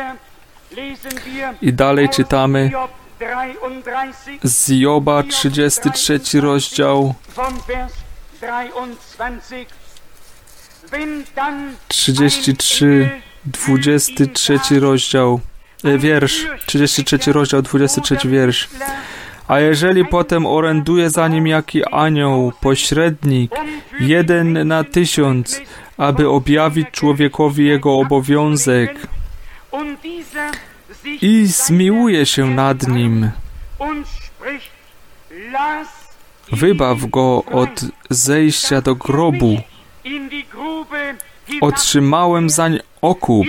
I dalej czytamy z Joba, trzydziesty trzeci rozdział, trzydziesty trzeci, dwudziesty trzeci rozdział, e, wiersz, trzydziesty trzeci rozdział, dwudziesty trzeci wiersz. A jeżeli potem oręduje za nim jaki anioł, pośrednik, jeden na tysiąc, aby objawić człowiekowi jego obowiązek i zmiłuje się nad nim, wybaw go od zejścia do grobu. Otrzymałem zań okup.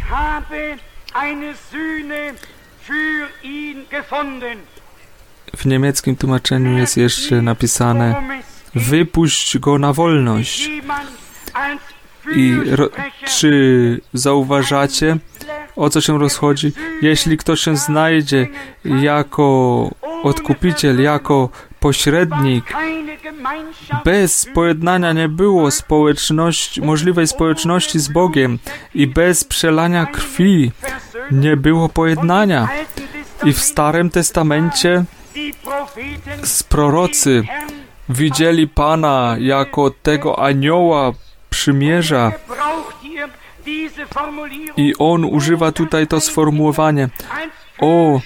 W niemieckim tłumaczeniu jest jeszcze napisane: wypuść go na wolność. I ro, czy zauważacie, o co się rozchodzi? Jeśli ktoś się znajdzie jako odkupiciel, jako pośrednik, bez pojednania nie było społeczności, możliwej społeczności z Bogiem i bez przelania krwi nie było pojednania. I w Starym Testamencie z prorocy widzieli Pana jako tego anioła przymierza. I On używa tutaj to sformułowanie: o,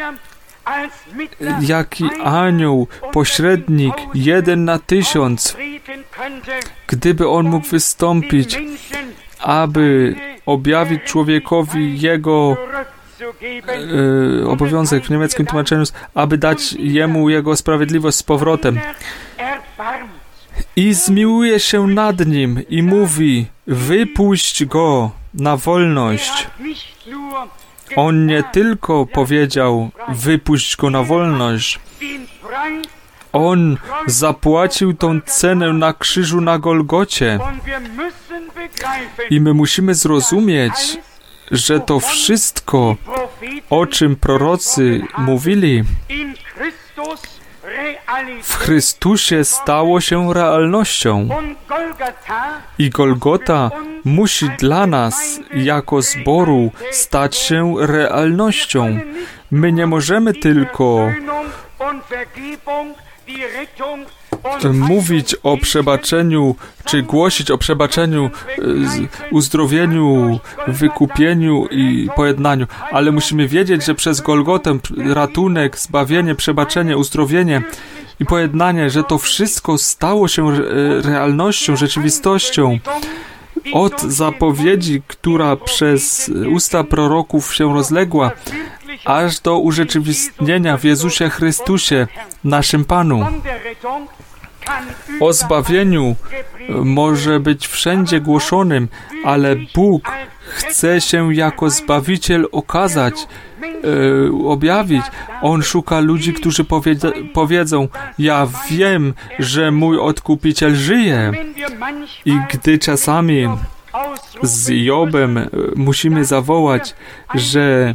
jaki anioł, pośrednik, jeden na tysiąc, gdyby On mógł wystąpić, aby objawić człowiekowi jego e, obowiązek, w niemieckim tłumaczeniu, aby dać jemu jego sprawiedliwość z powrotem. I zmiłuje się nad nim i mówi: wypuść go na wolność. On nie tylko powiedział: wypuść go na wolność. On zapłacił tą cenę na krzyżu na Golgocie. I my musimy zrozumieć, że to wszystko, o czym prorocy mówili, w Chrystusie stało się realnością. I Golgota musi dla nas, jako zboru, stać się realnością. My nie możemy tylko mówić o przebaczeniu, czy głosić o przebaczeniu, uzdrowieniu, wykupieniu i pojednaniu, ale musimy wiedzieć, że przez Golgotę ratunek, zbawienie, przebaczenie, uzdrowienie i pojednanie, że to wszystko stało się realnością, rzeczywistością. Od zapowiedzi, która przez usta proroków się rozległa, aż do urzeczywistnienia w Jezusie Chrystusie, naszym Panu. O zbawieniu może być wszędzie głoszonym, ale Bóg chce się jako Zbawiciel okazać, e, objawić. On szuka ludzi, którzy powiedz- powiedzą: ja wiem, że mój Odkupiciel żyje. I gdy czasami z Jobem musimy zawołać, że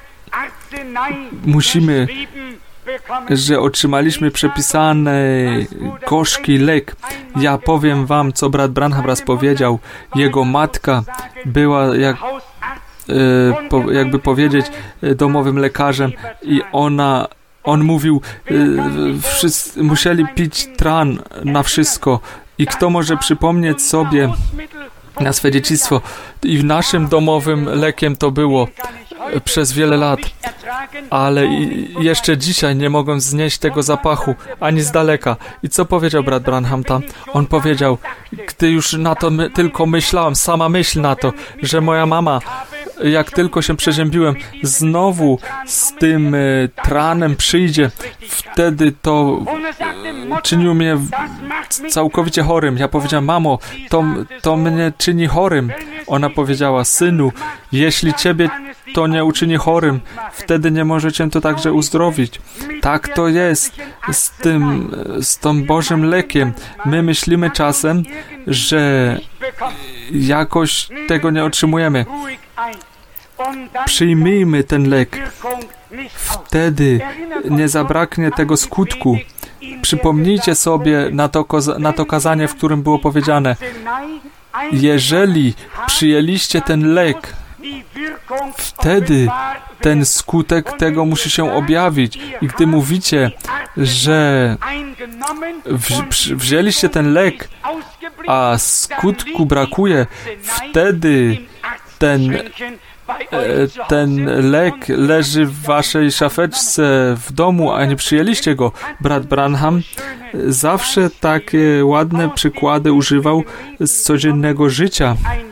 musimy, że otrzymaliśmy przepisany gorzki lek. Ja powiem wam, co brat Branham raz powiedział. Jego matka była, jak, e, po, jakby powiedzieć, domowym lekarzem i ona, on mówił, e, wszyscy musieli pić tran na wszystko. I kto może przypomnieć sobie na swe dzieciństwo. I naszym domowym lekiem to było przez wiele lat. Ale i jeszcze dzisiaj nie mogłem znieść tego zapachu, ani z daleka. I co powiedział brat Branham tam? On powiedział, gdy już na to my, tylko myślałem, sama myśl na to, że moja mama, jak tylko się przeziębiłem, znowu z tym y, tranem przyjdzie, wtedy to y, czyniło mnie całkowicie chorym. Ja powiedziałem, mamo, to, to mnie czyni chorym. Ona powiedziała, synu, jeśli ciebie to nie uczyni chorym, wtedy nie może cię to także uzdrowić. Tak to jest z tym, z tym Bożym lekiem. My myślimy czasem, że jakoś tego nie otrzymujemy. Przyjmijmy ten lek. Wtedy nie zabraknie tego skutku. Przypomnijcie sobie na to, na to kazanie, w którym było powiedziane, jeżeli przyjęliście ten lek, wtedy ten skutek tego musi się objawić. I gdy mówicie, że w, wzięliście ten lek, a skutku brakuje, wtedy ten, ten lek leży w waszej szafeczce w domu, a nie przyjęliście go. Brat Branham zawsze takie ładne przykłady używał z codziennego życia,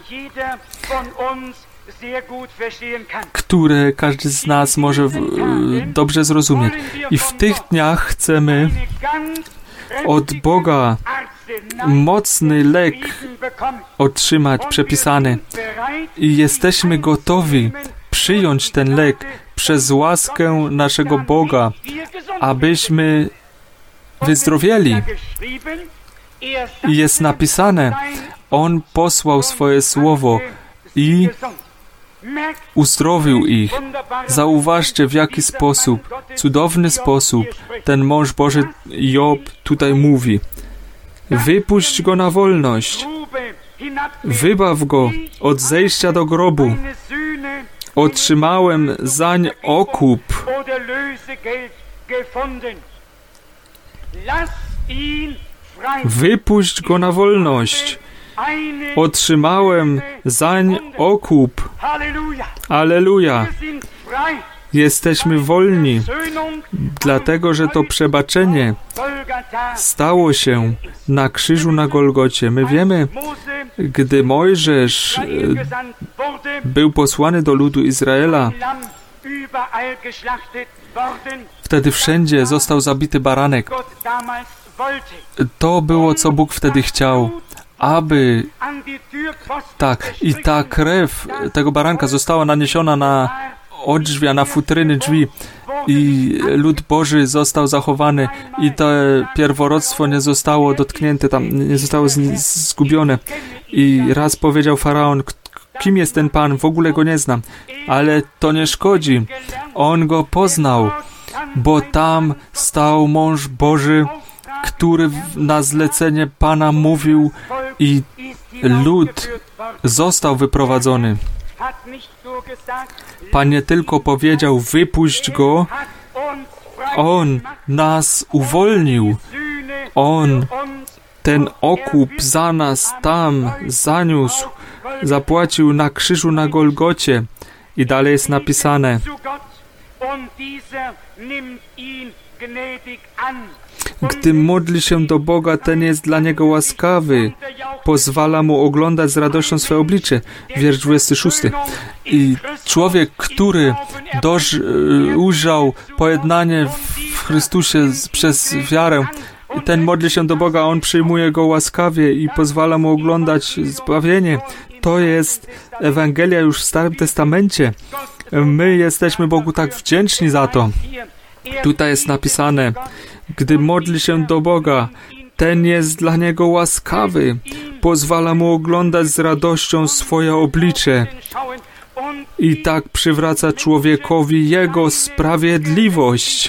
które każdy z nas może dobrze zrozumieć. I w tych dniach chcemy od Boga mocny lek otrzymać, przepisany. I jesteśmy gotowi przyjąć ten lek przez łaskę naszego Boga, abyśmy wyzdrowieli. I jest napisane, On posłał swoje słowo i uzdrowił ich. Zauważcie, w jaki sposób, cudowny sposób ten mąż Boży Job tutaj mówi. Wypuść go na wolność. Wybaw go od zejścia do grobu. Otrzymałem zań okup. Wypuść go na wolność. Otrzymałem zań okup. Alleluja. Jesteśmy wolni, dlatego że to przebaczenie stało się na krzyżu na Golgocie. My wiemy, gdy Mojżesz był posłany do ludu Izraela, wtedy wszędzie został zabity baranek. To było, co Bóg wtedy chciał, aby tak, i ta krew tego baranka została naniesiona na odrzwia, na futryny drzwi i lud Boży został zachowany i to pierworodstwo nie zostało dotknięte, tam nie zostało zgubione. I raz powiedział Faraon, kim jest ten Pan? W ogóle go nie znam. Ale to nie szkodzi. On go poznał, bo tam stał mąż Boży, który na zlecenie Pana mówił i lud został wyprowadzony. Pan nie tylko powiedział, wypuść go, On nas uwolnił. On ten okup za nas tam zaniósł, zapłacił na krzyżu na Golgocie. I dalej jest napisane, gdy modli się do Boga, ten jest dla niego łaskawy, pozwala mu oglądać z radością swoje oblicze. Wiersz dwudziesty szósty. I człowiek, który doż, ujrzał pojednanie w Chrystusie przez wiarę, ten modli się do Boga, On przyjmuje go łaskawie i pozwala mu oglądać zbawienie. To jest Ewangelia już w Starym Testamencie. My jesteśmy Bogu tak wdzięczni za to. Tutaj jest napisane, gdy modli się do Boga, ten jest dla niego łaskawy, pozwala mu oglądać z radością swoje oblicze i tak przywraca człowiekowi jego sprawiedliwość.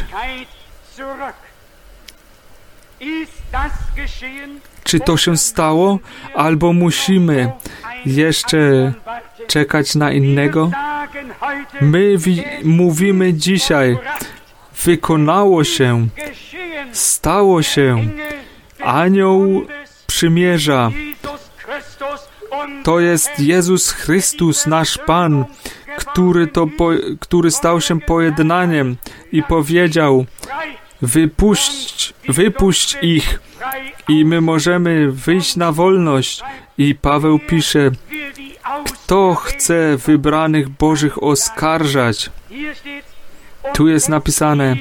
Czy to się stało, albo musimy jeszcze czekać na innego? My wi- mówimy dzisiaj, wykonało się, stało się. Anioł przymierza, To jest Jezus Chrystus, nasz Pan, który, to po, który stał się pojednaniem i powiedział: wypuść, wypuść ich i my możemy wyjść na wolność. I Paweł pisze: kto chce wybranych Bożych oskarżać? Tu jest napisane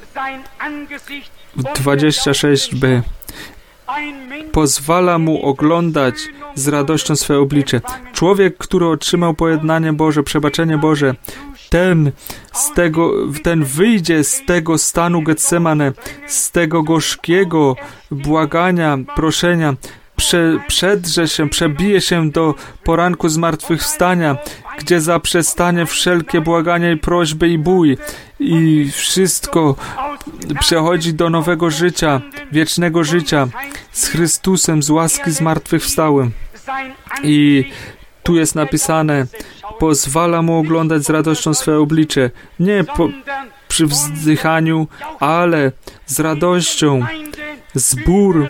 w dwadzieścia sześć b. Pozwala mu oglądać z radością swe oblicze. Człowiek, który otrzymał pojednanie Boże, przebaczenie Boże, ten, z tego, ten wyjdzie z tego stanu Getsemane, z tego gorzkiego błagania, proszenia, prze, przedrze się, przebije się do poranku zmartwychwstania, gdzie zaprzestanie wszelkie błagania i prośby i bój i wszystko przechodzi do nowego życia, wiecznego życia z Chrystusem, z łaski zmartwychwstałym. I tu jest napisane: pozwala mu oglądać z radością swe oblicze. Nie po, przy wzdychaniu, ale z radością. Zbór,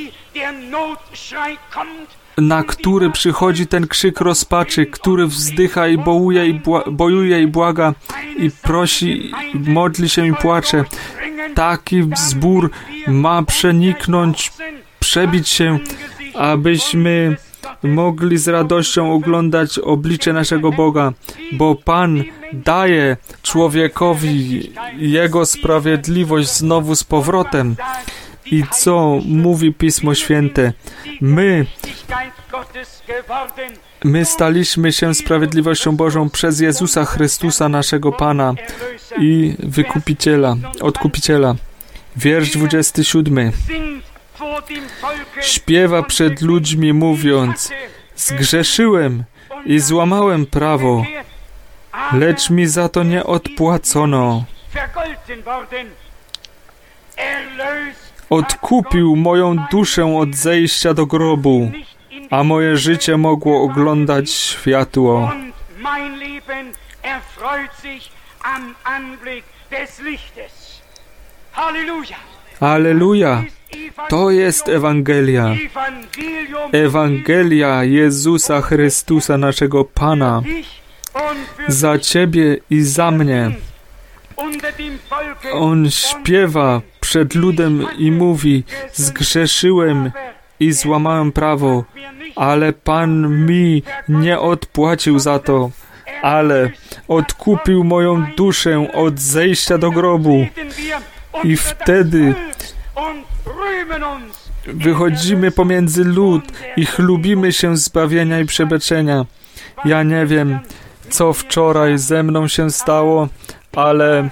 na który przychodzi ten krzyk rozpaczy, który wzdycha i bołuje i bła, bojuje i błaga i prosi, modli się i płacze. Taki zbór ma przeniknąć, przebić się, abyśmy mogli z radością oglądać oblicze naszego Boga, bo Pan daje człowiekowi Jego sprawiedliwość znowu z powrotem. I co mówi Pismo Święte? My, my staliśmy się sprawiedliwością Bożą przez Jezusa Chrystusa, naszego Pana i Wykupiciela, Odkupiciela. Wiersz dwudziesty siódmy. Śpiewa przed ludźmi, mówiąc: zgrzeszyłem i złamałem prawo, lecz mi za to nie odpłacono. Odkupił moją duszę od zejścia do grobu, a moje życie mogło oglądać światło. Alleluja! To jest Ewangelia. Ewangelia Jezusa Chrystusa, naszego Pana, za Ciebie i za mnie. On śpiewa przed ludem i mówi: zgrzeszyłem i złamałem prawo, ale Pan mi nie odpłacił za to, ale odkupił moją duszę od zejścia do grobu. I wtedy wychodzimy pomiędzy lud i chlubimy się zbawienia i przebaczenia. Ja nie wiem, co wczoraj ze mną się stało, ale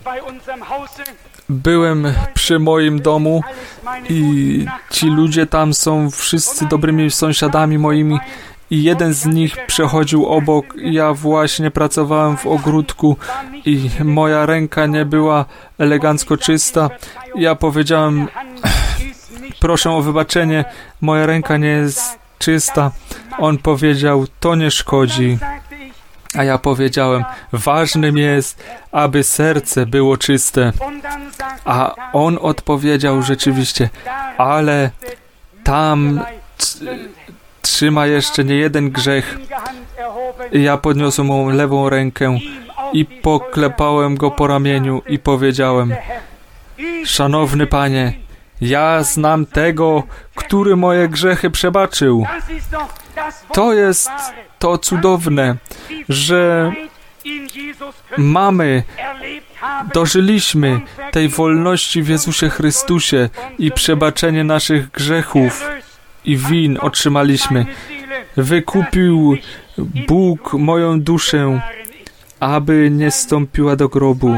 byłem przy moim domu i ci ludzie tam są wszyscy dobrymi sąsiadami moimi i jeden z nich przechodził obok. Ja właśnie pracowałem w ogródku i moja ręka nie była elegancko czysta. Ja powiedziałem: proszę o wybaczenie, moja ręka nie jest czysta. On powiedział: to nie szkodzi. A ja powiedziałem: ważnym jest, aby serce było czyste. A on odpowiedział: rzeczywiście, ale tam trzyma jeszcze nie jeden grzech. I ja podniosłem moją lewą rękę i poklepałem go po ramieniu i powiedziałem: szanowny Panie, ja znam tego, który moje grzechy przebaczył. To jest to cudowne, że mamy, dożyliśmy tej wolności w Jezusie Chrystusie i przebaczenie naszych grzechów i win otrzymaliśmy. Wykupił Bóg moją duszę, aby nie wstąpiła do grobu.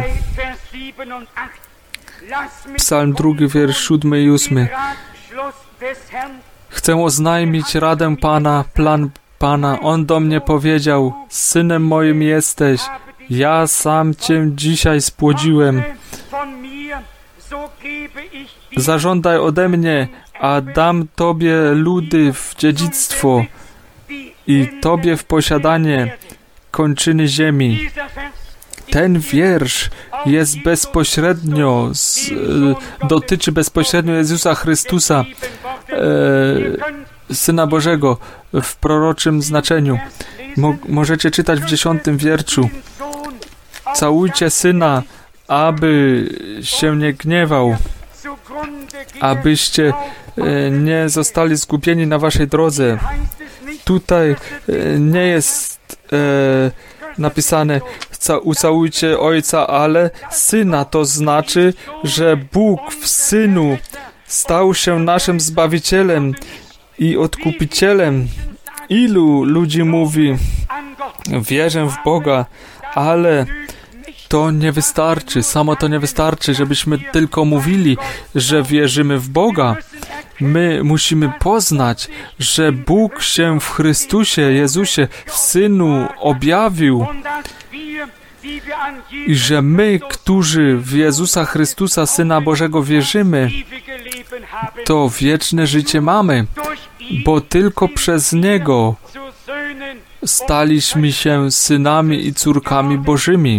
Psalm drugi, wiersz siódmy i ósmy. Chcę oznajmić radę Pana, plan Pana. On do mnie powiedział: synem moim jesteś, ja sam Cię dzisiaj spłodziłem. Zażądaj ode mnie, a dam Tobie ludy w dziedzictwo i Tobie w posiadanie kończyny ziemi. Ten wiersz jest bezpośrednio, z, dotyczy bezpośrednio Jezusa Chrystusa. E, Syna Bożego w proroczym znaczeniu. Mo- możecie czytać w dziesiątym wierszu. Całujcie Syna, aby się nie gniewał, abyście e, nie zostali zgubieni na waszej drodze. Tutaj e, nie jest e, napisane ca- ucałujcie Ojca, ale Syna. To znaczy, że Bóg w Synu stał się naszym Zbawicielem i Odkupicielem. Ilu ludzi mówi, wierzę w Boga, ale to nie wystarczy, samo to nie wystarczy, żebyśmy tylko mówili, że wierzymy w Boga. My musimy poznać, że Bóg się w Chrystusie, Jezusie, w Synu objawił i że my, którzy w Jezusa Chrystusa, Syna Bożego wierzymy, to wieczne życie mamy, bo tylko przez Niego staliśmy się synami i córkami Bożymi.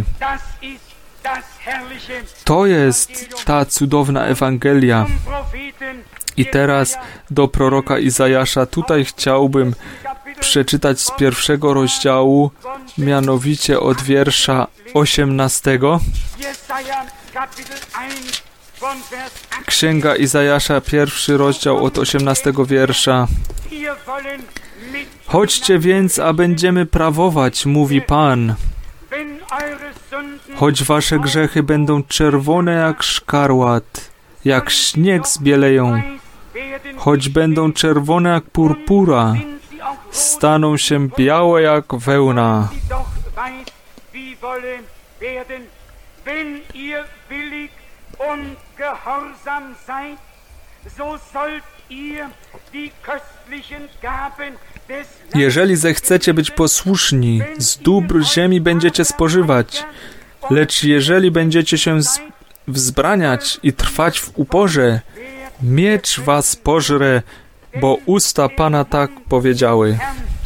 To jest ta cudowna Ewangelia. I teraz do proroka Izajasza. Tutaj chciałbym przeczytać z pierwszego rozdziału, mianowicie od wiersza osiemnastego. Księga Izajasza, pierwszy rozdział od osiemnastego wiersza. Chodźcie więc, a będziemy prawować, mówi Pan. Choć wasze grzechy będą czerwone jak szkarłat, jak śnieg zbieleją, choć będą czerwone jak purpura, staną się białe jak wełna. Jeżeli zechcecie być posłuszni, z dóbr ziemi będziecie spożywać, lecz jeżeli będziecie się z- wzbraniać i trwać w uporze, miecz was pożre, bo usta Pana tak powiedziały.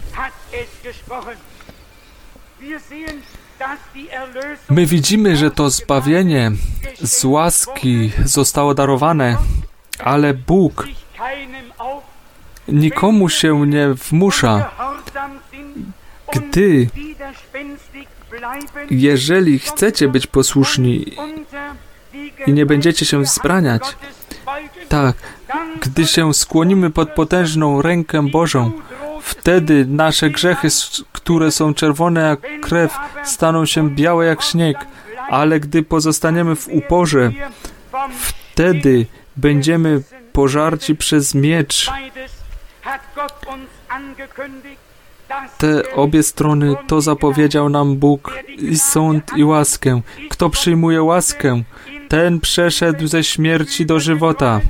My widzimy, że to zbawienie z łaski zostało darowane, ale Bóg nikomu się nie wmusza. Gdy, jeżeli chcecie być posłuszni i nie będziecie się wzbraniać, tak, gdy się skłonimy pod potężną rękę Bożą, wtedy nasze grzechy, które są czerwone jak krew, staną się białe jak śnieg, ale gdy pozostaniemy w uporze, wtedy będziemy pożarci przez miecz. Te obie strony to zapowiedział nam Bóg, i sąd, i łaskę. Kto przyjmuje łaskę, ten przeszedł ze śmierci do żywota.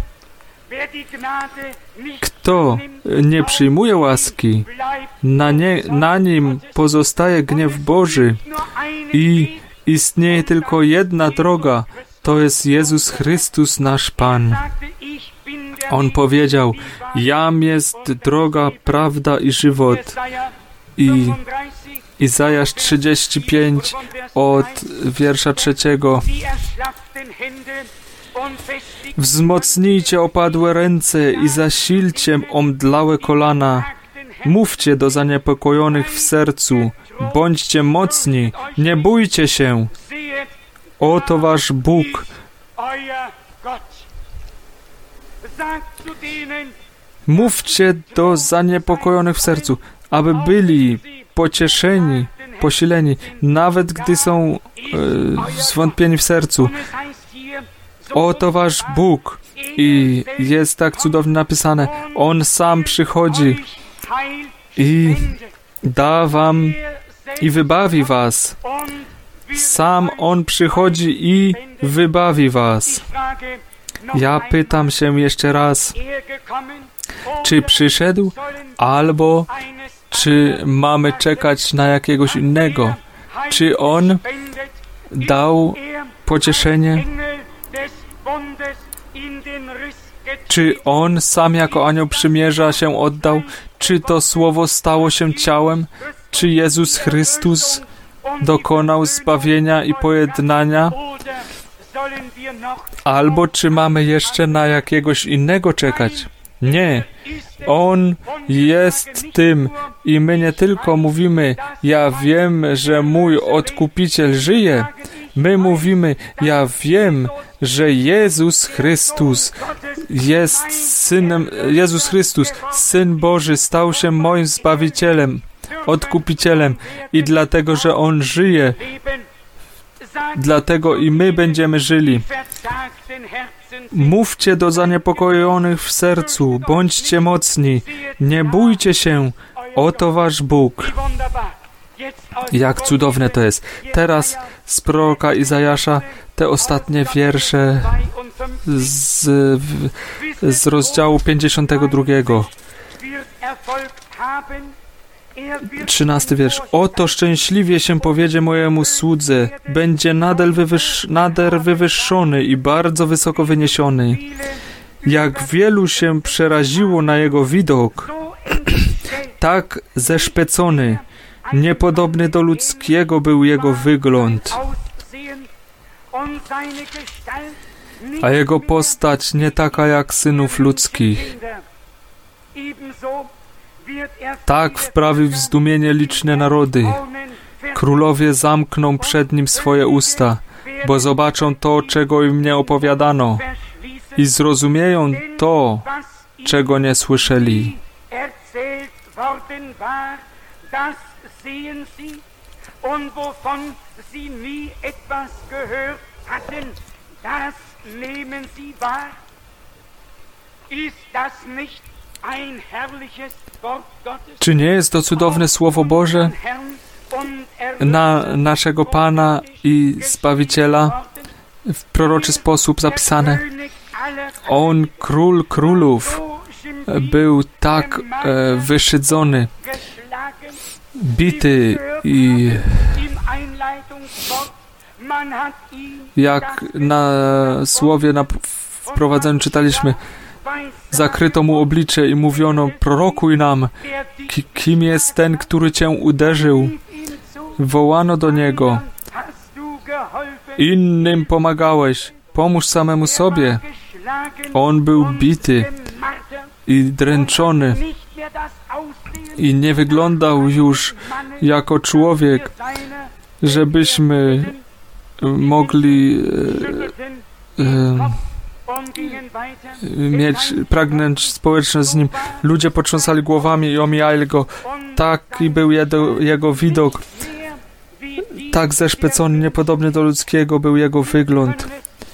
Kto nie przyjmuje łaski, na, nie, na nim pozostaje gniew Boży i istnieje tylko jedna droga, to jest Jezus Chrystus, nasz Pan. On powiedział, jam jest droga, prawda i żywot. I Izajasz trzydzieści pięć od wiersza trzeciego. Wzmocnijcie opadłe ręce i zasilcie omdlałe kolana. Mówcie do zaniepokojonych w sercu, bądźcie mocni, nie bójcie się. Oto wasz Bóg. Mówcie do zaniepokojonych w sercu, aby byli pocieszeni, posileni, nawet gdy są e, zwątpieni w sercu. Oto wasz Bóg. I jest tak cudownie napisane, On sam przychodzi i da wam i wybawi was. Sam On przychodzi i wybawi was. Ja pytam się jeszcze raz, czy przyszedł, albo czy mamy czekać na jakiegoś innego? Czy On dał pocieszenie? Czy On sam jako anioł przymierza się oddał? Czy to słowo stało się ciałem? Czy Jezus Chrystus dokonał zbawienia i pojednania? Albo czy mamy jeszcze na jakiegoś innego czekać? Nie, On jest tym i my nie tylko mówimy, ja wiem, że mój Odkupiciel żyje. My mówimy, ja wiem, że Jezus Chrystus jest Synem, Jezus Chrystus, Syn Boży, stał się moim Zbawicielem, Odkupicielem i dlatego, że On żyje, dlatego i my będziemy żyli. Mówcie do zaniepokojonych w sercu, bądźcie mocni, nie bójcie się, oto wasz Bóg. Jak cudowne to jest. Teraz z proroka Izajasza te ostatnie wiersze z, z rozdziału pięćdziesiątego drugiego. Trzynasty wiersz. Oto szczęśliwie się powiedzie mojemu słudze, będzie nader, wywyż, nader wywyższony i bardzo wysoko wyniesiony. Jak wielu się przeraziło na jego widok, tak zeszpecony, niepodobny do ludzkiego był jego wygląd, a jego postać nie taka jak synów ludzkich. Tak wprawi w zdumienie liczne narody. Królowie zamkną przed nim swoje usta, bo zobaczą to, czego im nie opowiadano i zrozumieją to, czego nie słyszeli. Czy nie jest to cudowne Słowo Boże na naszego Pana i Zbawiciela w proroczy sposób zapisane? On, Król Królów, był tak e, wyszydzony, bity i jak na słowie na wprowadzeniu czytaliśmy, zakryto mu oblicze i mówiono, prorokuj nam, ki, kim jest ten, który cię uderzył. Wołano do niego, innym pomagałeś, pomóż samemu sobie. On był bity i dręczony i nie wyglądał już jako człowiek, żebyśmy mogli e, e, mieć, pragnąć społeczne z nim. Ludzie potrząsali głowami i omijali go. Taki był jego, jego widok. Tak zeszpecony, niepodobny do ludzkiego był jego wygląd.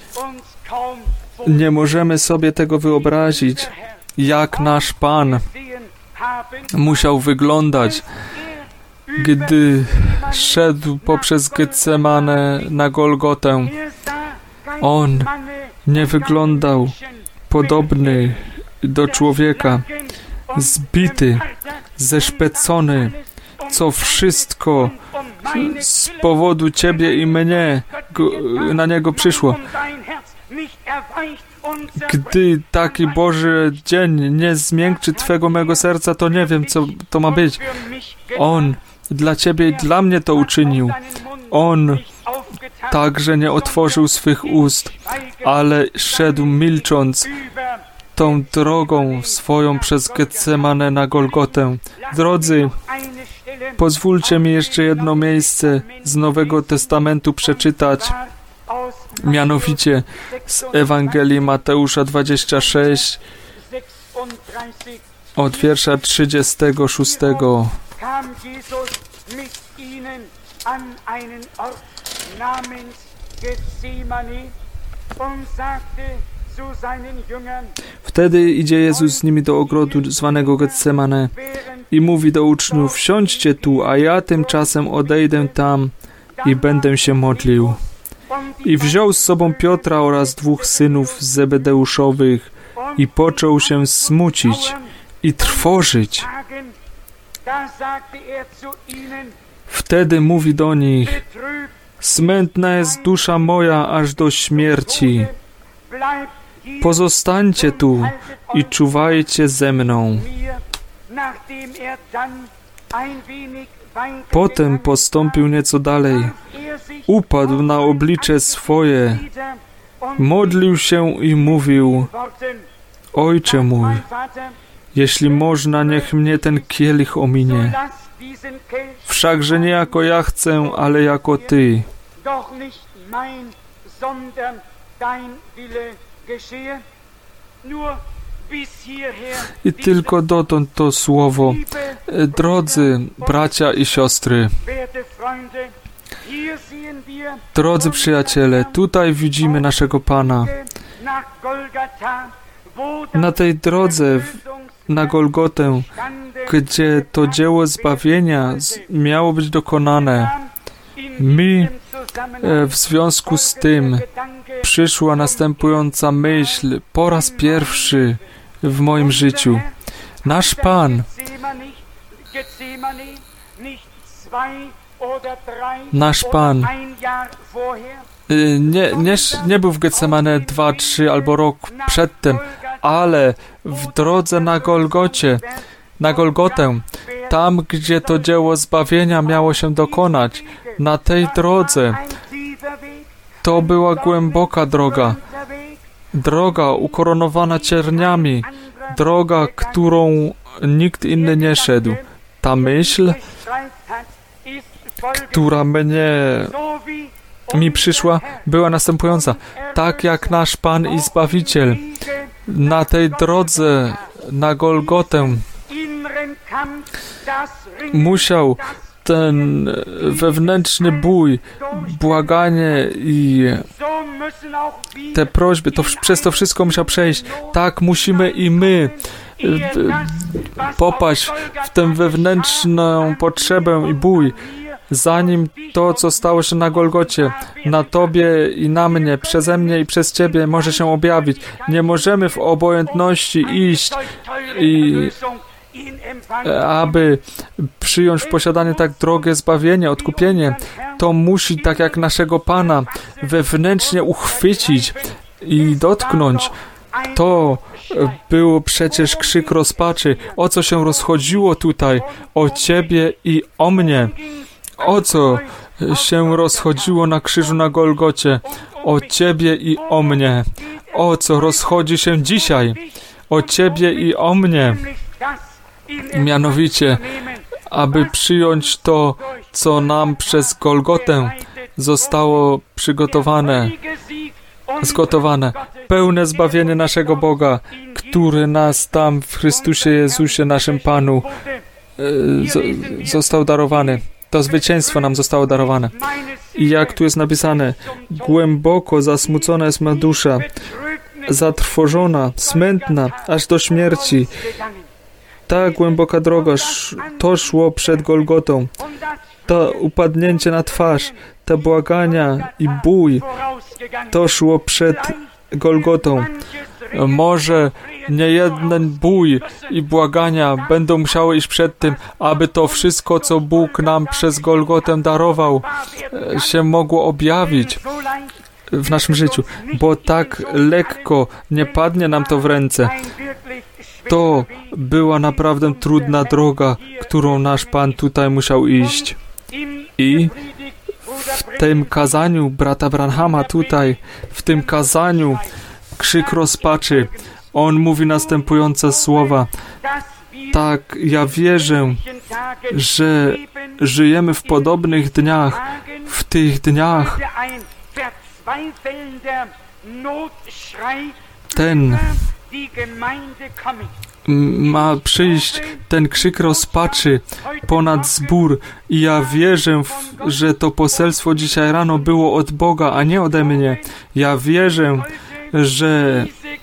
Nie możemy sobie tego wyobrazić, jak nasz Pan musiał wyglądać, gdy szedł poprzez Getsemanę na Golgotę. On nie wyglądał podobny do człowieka, zbity, zeszpecony, co wszystko z powodu Ciebie i mnie na Niego przyszło. Gdy taki Boży dzień nie zmiękczy Twego mego serca, to nie wiem, co to ma być. On dla Ciebie i dla mnie to uczynił. On także nie otworzył swych ust, ale szedł milcząc tą drogą swoją przez Getsemanę na Golgotę. Drodzy, pozwólcie mi jeszcze jedno miejsce z Nowego Testamentu przeczytać, mianowicie z Ewangelii Mateusza dwadzieścia sześć od wiersza trzydziestego szóstego. Wtedy idzie Jezus z nimi do ogrodu zwanego Getsemane i mówi do uczniów, siądźcie tu, a ja tymczasem odejdę tam i będę się modlił. I wziął z sobą Piotra oraz dwóch synów Zebedeuszowych i począł się smucić i trwożyć. Wtedy mówi do nich, smętna jest dusza moja aż do śmierci. Pozostańcie tu i czuwajcie ze mną. Potem postąpił nieco dalej. Upadł na oblicze swoje, modlił się i mówił, Ojcze mój, jeśli można, niech mnie ten kielich ominie. Wszakże nie jako ja chcę, ale jako Ty. I tylko dotąd to słowo. Drodzy bracia i siostry, drodzy przyjaciele, tutaj widzimy naszego Pana. Na tej drodze na Golgotę, gdzie to dzieło zbawienia miało być dokonane, mi w związku z tym przyszła następująca myśl po raz pierwszy w moim życiu. Nasz Pan, nasz Pan nie, nie, nie był w Getsemane dwa, trzy albo rok przedtem, ale w drodze na Golgocie, na Golgotę, tam, gdzie to dzieło zbawienia miało się dokonać, na tej drodze, to była głęboka droga, droga ukoronowana cierniami, droga, którą nikt inny nie szedł. Ta myśl, która mnie, mi przyszła, była następująca. Tak jak nasz Pan i Zbawiciel na tej drodze na Golgotę musiał ten wewnętrzny bój, błaganie i te prośby, to przez to wszystko musiał przejść. Tak musimy i my popaść w tę wewnętrzną potrzebę i bój, zanim to, co stało się na Golgocie, na Tobie i na mnie, przeze mnie i przez Ciebie może się objawić. Nie możemy w obojętności iść i aby przyjąć w posiadanie tak drogie zbawienie, odkupienie, to musi, tak jak naszego Pana, wewnętrznie uchwycić i dotknąć. To był przecież krzyk rozpaczy. O co się rozchodziło tutaj? O Ciebie i o mnie. O co się rozchodziło na krzyżu na Golgocie? O Ciebie i o mnie. O co rozchodzi się dzisiaj? O Ciebie i o mnie. Mianowicie, aby przyjąć to, co nam przez Golgotę zostało przygotowane, zgotowane. Pełne zbawienie naszego Boga, który nas tam w Chrystusie Jezusie, naszym Panu, z- został darowany. To zwycięstwo nam zostało darowane. I jak tu jest napisane, głęboko zasmucona jest ma dusza, zatrwożona, smętna, aż do śmierci. Ta głęboka droga, to szło przed Golgotą. To upadnięcie na twarz, te błagania i bój, to szło przed Golgotą. Może niejeden bój i błagania będą musiały iść przed tym, aby to wszystko, co Bóg nam przez Golgotę darował, się mogło objawić w naszym życiu, bo tak lekko nie padnie nam to w ręce. To była naprawdę trudna droga, którą nasz Pan tutaj musiał iść. I w tym kazaniu brata Branhama tutaj, w tym kazaniu krzyk rozpaczy, on mówi następujące słowa. Tak, ja wierzę, że żyjemy w podobnych dniach, w tych dniach ten ma przyjść ten krzyk rozpaczy ponad zbór i ja wierzę, w, że to poselstwo dzisiaj rano było od Boga, a nie ode mnie. Ja wierzę, że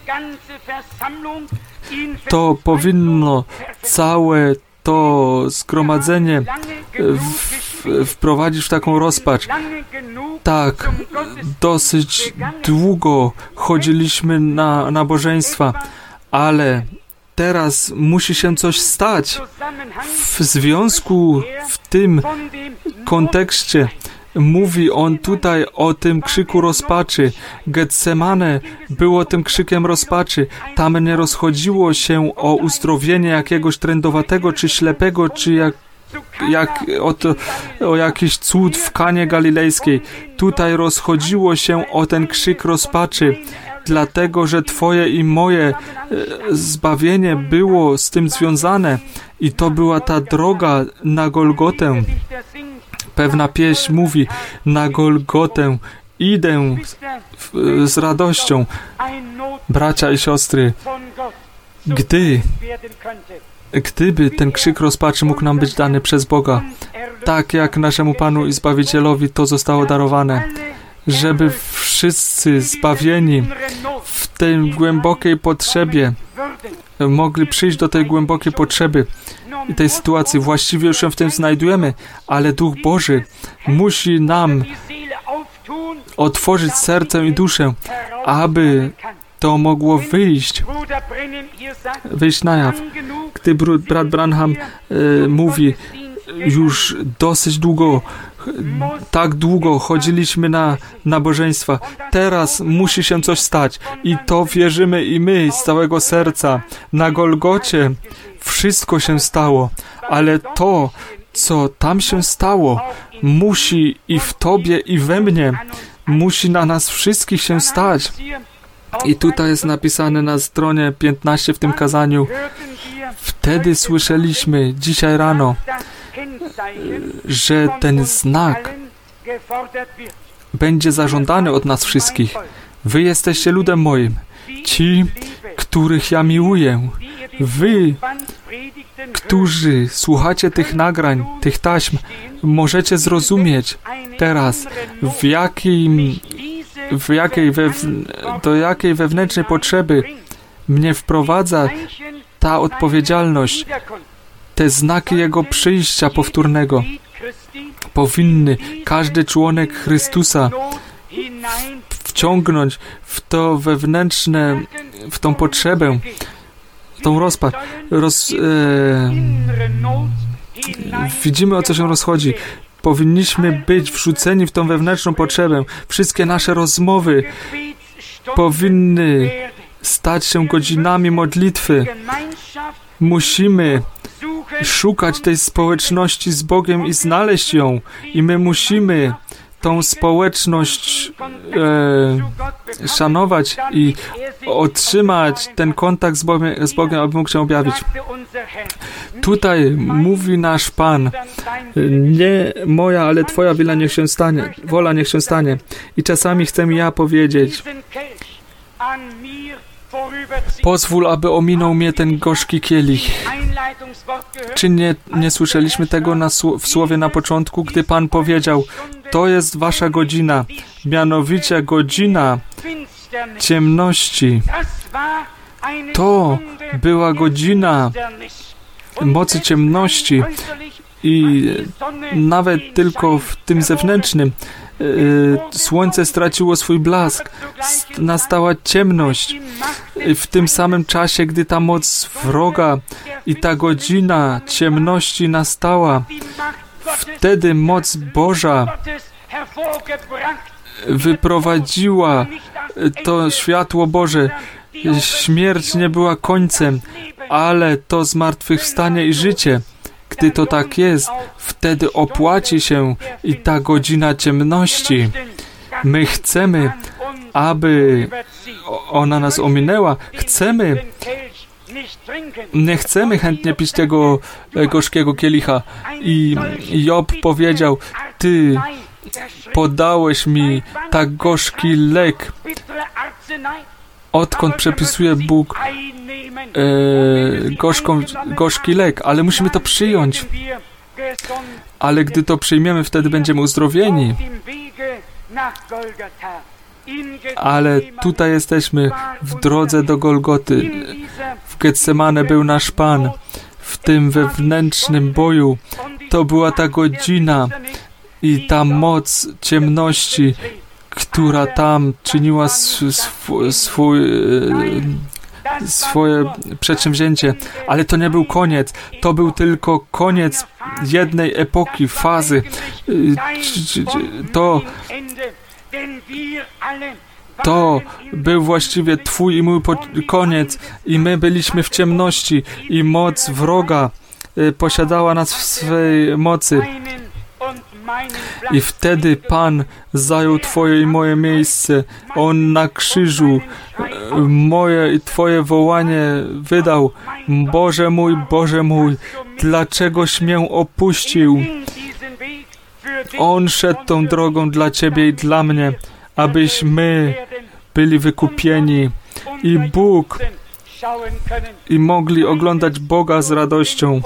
to powinno całe to zgromadzenie w, wprowadzić w taką rozpacz. Tak, dosyć długo chodziliśmy na nabożeństwa, ale teraz musi się coś stać. W związku w tym kontekście mówi on tutaj o tym krzyku rozpaczy. Getsemane było tym krzykiem rozpaczy. Tam nie rozchodziło się o uzdrowienie jakiegoś trędowatego, czy ślepego, czy jak, jak o, to, o jakiś cud w Kanie Galilejskiej. Tutaj rozchodziło się o ten krzyk rozpaczy. dlatego że Twoje i moje e, zbawienie było z tym związane i to była ta droga na Golgotę. Pewna pieśń mówi, na Golgotę idę w, z radością. Bracia i siostry, gdy, gdyby ten krzyk rozpaczy mógł nam być dany przez Boga, tak jak naszemu Panu i Zbawicielowi to zostało darowane, żeby wszyscy zbawieni w tej głębokiej potrzebie mogli przyjść do tej głębokiej potrzeby i tej sytuacji. Właściwie już się w tym znajdujemy, ale Duch Boży musi nam otworzyć serce i duszę, aby to mogło wyjść, wyjść na jaw. Gdy brat Branham e, mówi, już dosyć długo, tak długo chodziliśmy na nabożeństwa, teraz musi się coś stać i to wierzymy i my z całego serca. Na Golgocie wszystko się stało, ale to, co tam się stało, musi i w Tobie, i we mnie, musi na nas wszystkich się stać. I tutaj jest napisane na stronie piętnaście w tym kazaniu. Wtedy słyszeliśmy dzisiaj rano, że ten znak będzie zażądany od nas wszystkich. Wy jesteście ludem moim, ci, których ja miłuję. Wy, którzy słuchacie tych nagrań, tych taśm, możecie zrozumieć teraz, w jakim, w jakiej wew, do jakiej wewnętrznej potrzeby mnie wprowadza ta odpowiedzialność. Te znaki Jego przyjścia powtórnego powinny każdy członek Chrystusa wciągnąć w to wewnętrzne, w tą potrzebę, w tą rozpacz. Roz, e, widzimy, o co się rozchodzi. Powinniśmy być wrzuceni w tą wewnętrzną potrzebę. Wszystkie nasze rozmowy powinny stać się godzinami modlitwy. Musimy szukać tej społeczności z Bogiem i znaleźć ją. I my musimy tą społeczność e, szanować i otrzymać ten kontakt z Bogiem, z Bogiem, aby mógł się objawić. Tutaj mówi nasz Pan, nie moja, ale Twoja wola niech się stanie, wola niech się stanie. I czasami chcę ja powiedzieć, pozwól, aby ominął mnie ten gorzki kielich. Czy nie, nie słyszeliśmy tego na, w słowie na początku, gdy Pan powiedział, to jest wasza godzina, mianowicie godzina ciemności. To była godzina mocy ciemności i nawet tylko w tym zewnętrznym słońce straciło swój blask, nastała ciemność. W tym samym czasie, gdy ta moc wroga i ta godzina ciemności nastała, wtedy moc Boża wyprowadziła to światło Boże. Śmierć nie była końcem, ale to zmartwychwstanie i życie. Gdy to tak jest, wtedy opłaci się i ta godzina ciemności. My chcemy, aby ona nas ominęła. Chcemy, nie chcemy chętnie pić tego gorzkiego kielicha. I Job powiedział, Ty podałeś mi tak gorzki lek, odkąd przepisuje Bóg e, gorzką, gorzki lek, ale musimy to przyjąć. Ale gdy to przyjmiemy, wtedy będziemy uzdrowieni. Ale tutaj jesteśmy w drodze do Golgoty. W Getsemane był nasz Pan. W tym wewnętrznym boju to była ta godzina i ta moc ciemności, która tam czyniła swój, swój, swoje przedsięwzięcie. Ale to nie był koniec. To był tylko koniec jednej epoki, fazy. To, to był właściwie Twój i mój koniec. I my byliśmy w ciemności i moc wroga posiadała nas w swej mocy. I wtedy Pan zajął Twoje i moje miejsce. On na krzyżu moje i Twoje wołanie wydał. Boże mój, Boże mój, dlaczegoś mnie opuścił? On szedł tą drogą dla Ciebie i dla mnie, abyśmy byli wykupieni i Bóg i mogli oglądać Boga z radością.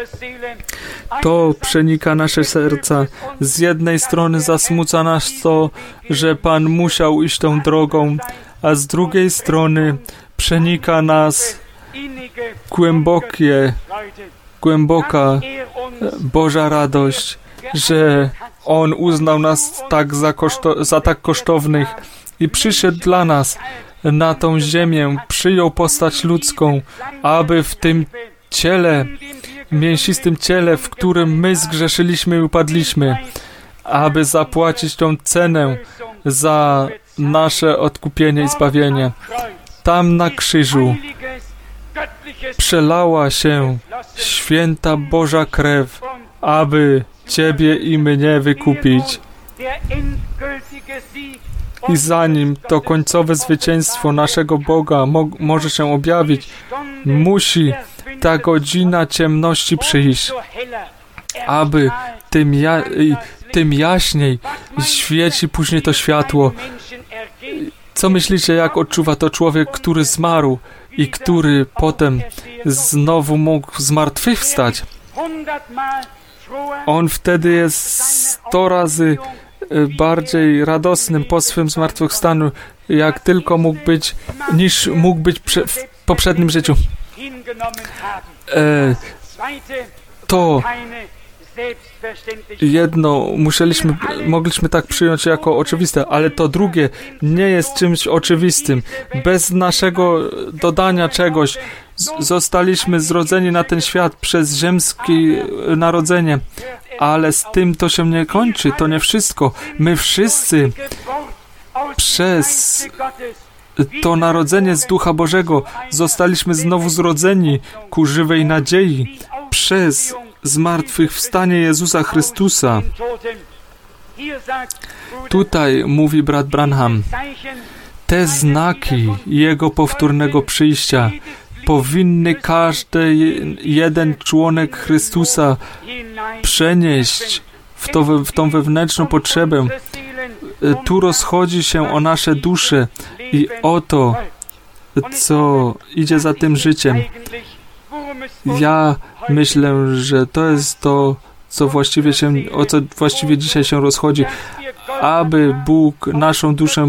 To przenika nasze serca. Z jednej strony zasmuca nas to, że Pan musiał iść tą drogą, a z drugiej strony przenika nas głębokie, głęboka Boża radość, że On uznał nas tak za, koszto, za tak kosztownych i przyszedł dla nas na tą ziemię, przyjął postać ludzką, aby w tym ciele, mięsistym ciele, w którym my zgrzeszyliśmy i upadliśmy, aby zapłacić tą cenę za nasze odkupienie i zbawienie. Tam na krzyżu przelała się święta Boża krew, aby Ciebie i mnie wykupić. I zanim to końcowe zwycięstwo naszego Boga mo- może się objawić, musi ta godzina ciemności przyjść, aby tym, ja- tym jaśniej świeci później to światło. Co myślicie, jak odczuwa to człowiek, który zmarł i który potem znowu mógł zmartwychwstać? On wtedy jest sto razy bardziej radosnym po swym zmartwychwstaniu, jak tylko mógł być, niż mógł być prze, w poprzednim życiu. E, to jedno musieliśmy, mogliśmy tak przyjąć jako oczywiste, ale to drugie nie jest czymś oczywistym. Bez naszego dodania czegoś z- zostaliśmy zrodzeni na ten świat przez ziemskie narodzenie, ale z tym to się nie kończy, to nie wszystko. My wszyscy przez to narodzenie z Ducha Bożego zostaliśmy znowu zrodzeni ku żywej nadziei przez zmartwychwstanie Jezusa Chrystusa. Tutaj mówi brat Branham, te znaki Jego powtórnego przyjścia powinny każdy jeden członek Chrystusa przenieść w, to, w tą wewnętrzną potrzebę. Tu rozchodzi się o nasze dusze i o to, co idzie za tym życiem. Ja myślę, że to jest to, co właściwie się, o co właściwie dzisiaj się rozchodzi, aby Bóg naszą duszę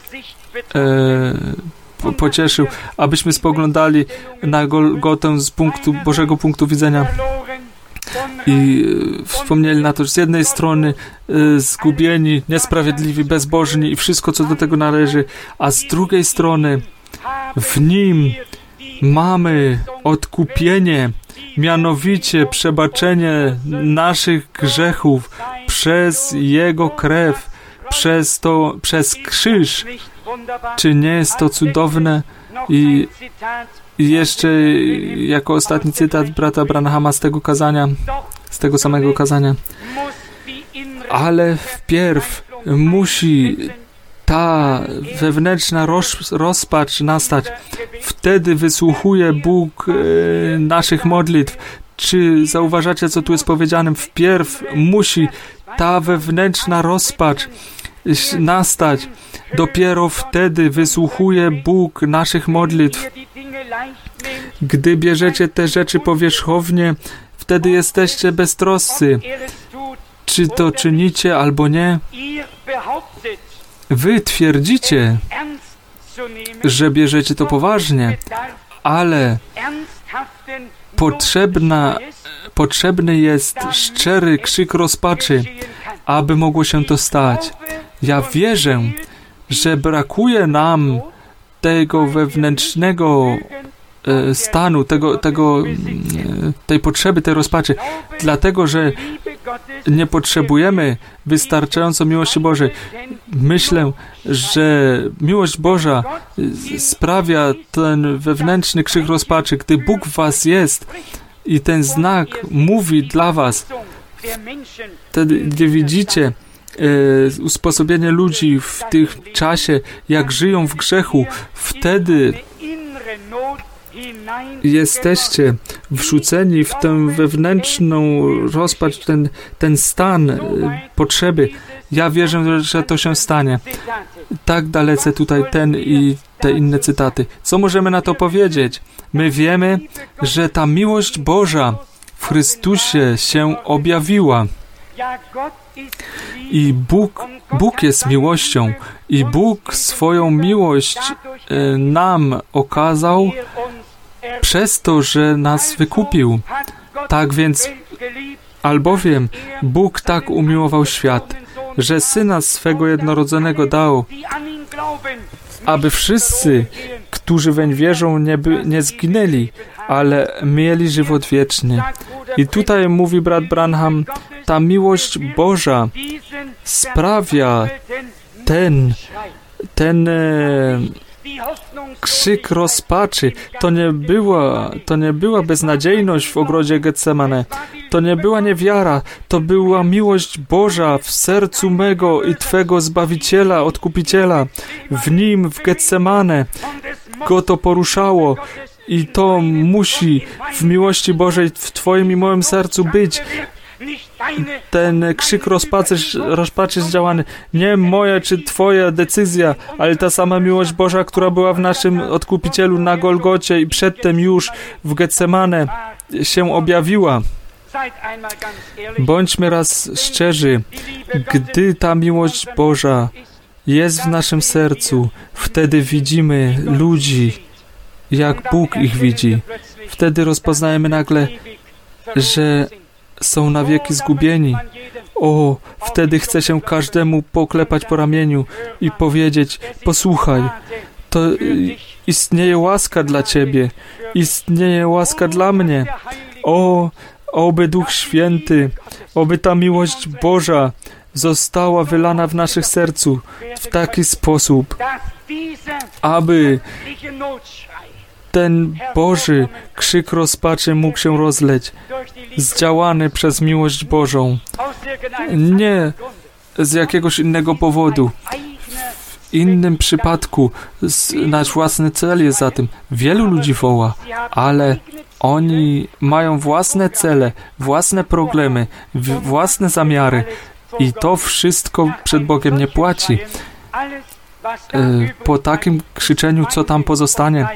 e, pocieszył, abyśmy spoglądali na Golgotę z punktu, Bożego punktu widzenia i e, wspomnieli na to, że z jednej strony e, zgubieni, niesprawiedliwi, bezbożni i wszystko, co do tego należy, a z drugiej strony w Nim mamy odkupienie, mianowicie przebaczenie naszych grzechów przez Jego krew, przez to, przez krzyż. Czy nie jest to cudowne? I, i jeszcze jako ostatni cytat brata Branhama z tego kazania, z tego samego kazania. Ale wpierw musi ta wewnętrzna roz, rozpacz nastać. Wtedy wysłuchuje Bóg e, naszych modlitw. Czy zauważacie, co tu jest powiedziane? Wpierw musi ta wewnętrzna rozpacz nastać. Dopiero wtedy wysłuchuje Bóg naszych modlitw. Gdy bierzecie te rzeczy powierzchownie, wtedy jesteście beztroscy. Czy to czynicie albo nie? Wy twierdzicie, że bierzecie to poważnie, ale potrzebna, potrzebny jest szczery krzyk rozpaczy, aby mogło się to stać. Ja wierzę, że brakuje nam tego wewnętrznego e, stanu, tego, tego, e, tej potrzeby, tej rozpaczy, dlatego, że nie potrzebujemy wystarczająco miłości Bożej. Myślę, że miłość Boża sprawia ten wewnętrzny krzyk rozpaczy. Gdy Bóg w was jest i ten znak mówi dla was, Wtedy, gdy widzicie e, usposobienie ludzi w tym czasie, jak żyją w grzechu, wtedy jesteście wrzuceni w tę wewnętrzną rozpacz, ten, ten stan e, potrzeby. Ja wierzę, że to się stanie. Tak dalece tutaj ten i te inne cytaty. Co możemy na to powiedzieć? My wiemy, że ta miłość Boża w Chrystusie się objawiła. I Bóg, Bóg jest miłością. I Bóg swoją miłość e, nam okazał przez to, że nas wykupił. Tak więc, albowiem Bóg tak umiłował świat, że Syna swego jednorodzonego dał, aby wszyscy, którzy weń wierzą, nie, by, nie zginęli, ale mieli żywot wieczny. I tutaj mówi brat Branham, ta miłość Boża sprawia ten, ten e, krzyk rozpaczy. To nie była, to nie była beznadziejność w ogrodzie Getsemane. To nie była niewiara. To była miłość Boża w sercu mego i Twego Zbawiciela, Odkupiciela. W Nim, w Getsemane go to poruszało. I to musi w miłości Bożej w Twoim i moim sercu być. Ten krzyk rozpaczy, rozpaczy zdziałany. Nie moja czy Twoja decyzja, ale ta sama miłość Boża, która była w naszym Odkupicielu na Golgocie i przedtem już w Getsemane się objawiła. Bądźmy raz szczerzy. Gdy ta miłość Boża jest w naszym sercu, wtedy widzimy ludzi, jak Bóg ich widzi. Wtedy rozpoznajemy nagle, że są na wieki zgubieni. O, wtedy chce się każdemu poklepać po ramieniu i powiedzieć, posłuchaj, to istnieje łaska dla Ciebie, istnieje łaska dla mnie. O, oby Duch Święty, oby ta miłość Boża została wylana w naszych sercu w taki sposób, aby ten Boży krzyk rozpaczy mógł się rozleć, zdziałany przez miłość Bożą. Nie z jakiegoś innego powodu. W innym przypadku nasz własny cel jest za tym. Wielu ludzi woła, ale oni mają własne cele, własne problemy, własne zamiary i to wszystko przed Bogiem nie płaci. Po takim krzyczeniu, co tam pozostanie?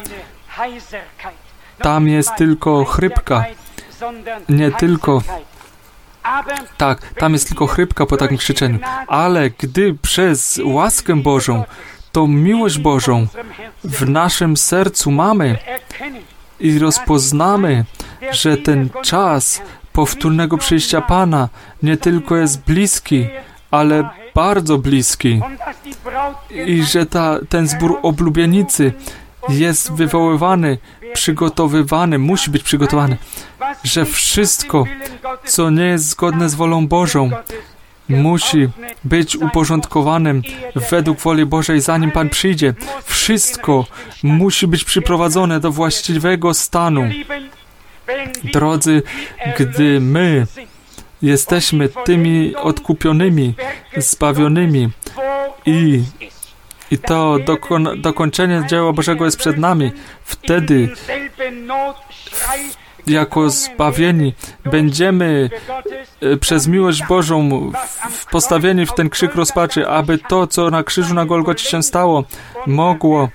Tam jest tylko chrypka. Nie tylko... Tak, tam jest tylko chrypka po takim krzyczeniu. Ale gdy przez łaskę Bożą, tą miłość Bożą w naszym sercu mamy i rozpoznamy, że ten czas powtórnego przyjścia Pana nie tylko jest bliski, ale bardzo bliski i że ta, ten zbór oblubienicy jest wywoływany, przygotowywany, musi być przygotowany, że wszystko, co nie jest zgodne z wolą Bożą, musi być uporządkowanym według woli Bożej, zanim Pan przyjdzie. Wszystko musi być przyprowadzone do właściwego stanu. Drodzy, gdy my jesteśmy tymi odkupionymi, zbawionymi i I to dokon- dokończenie dzieła Bożego jest przed nami. Wtedy, jako zbawieni, będziemy e, przez miłość Bożą w, postawieni w ten krzyk rozpaczy, aby to, co na krzyżu na Golgocie się stało, mogło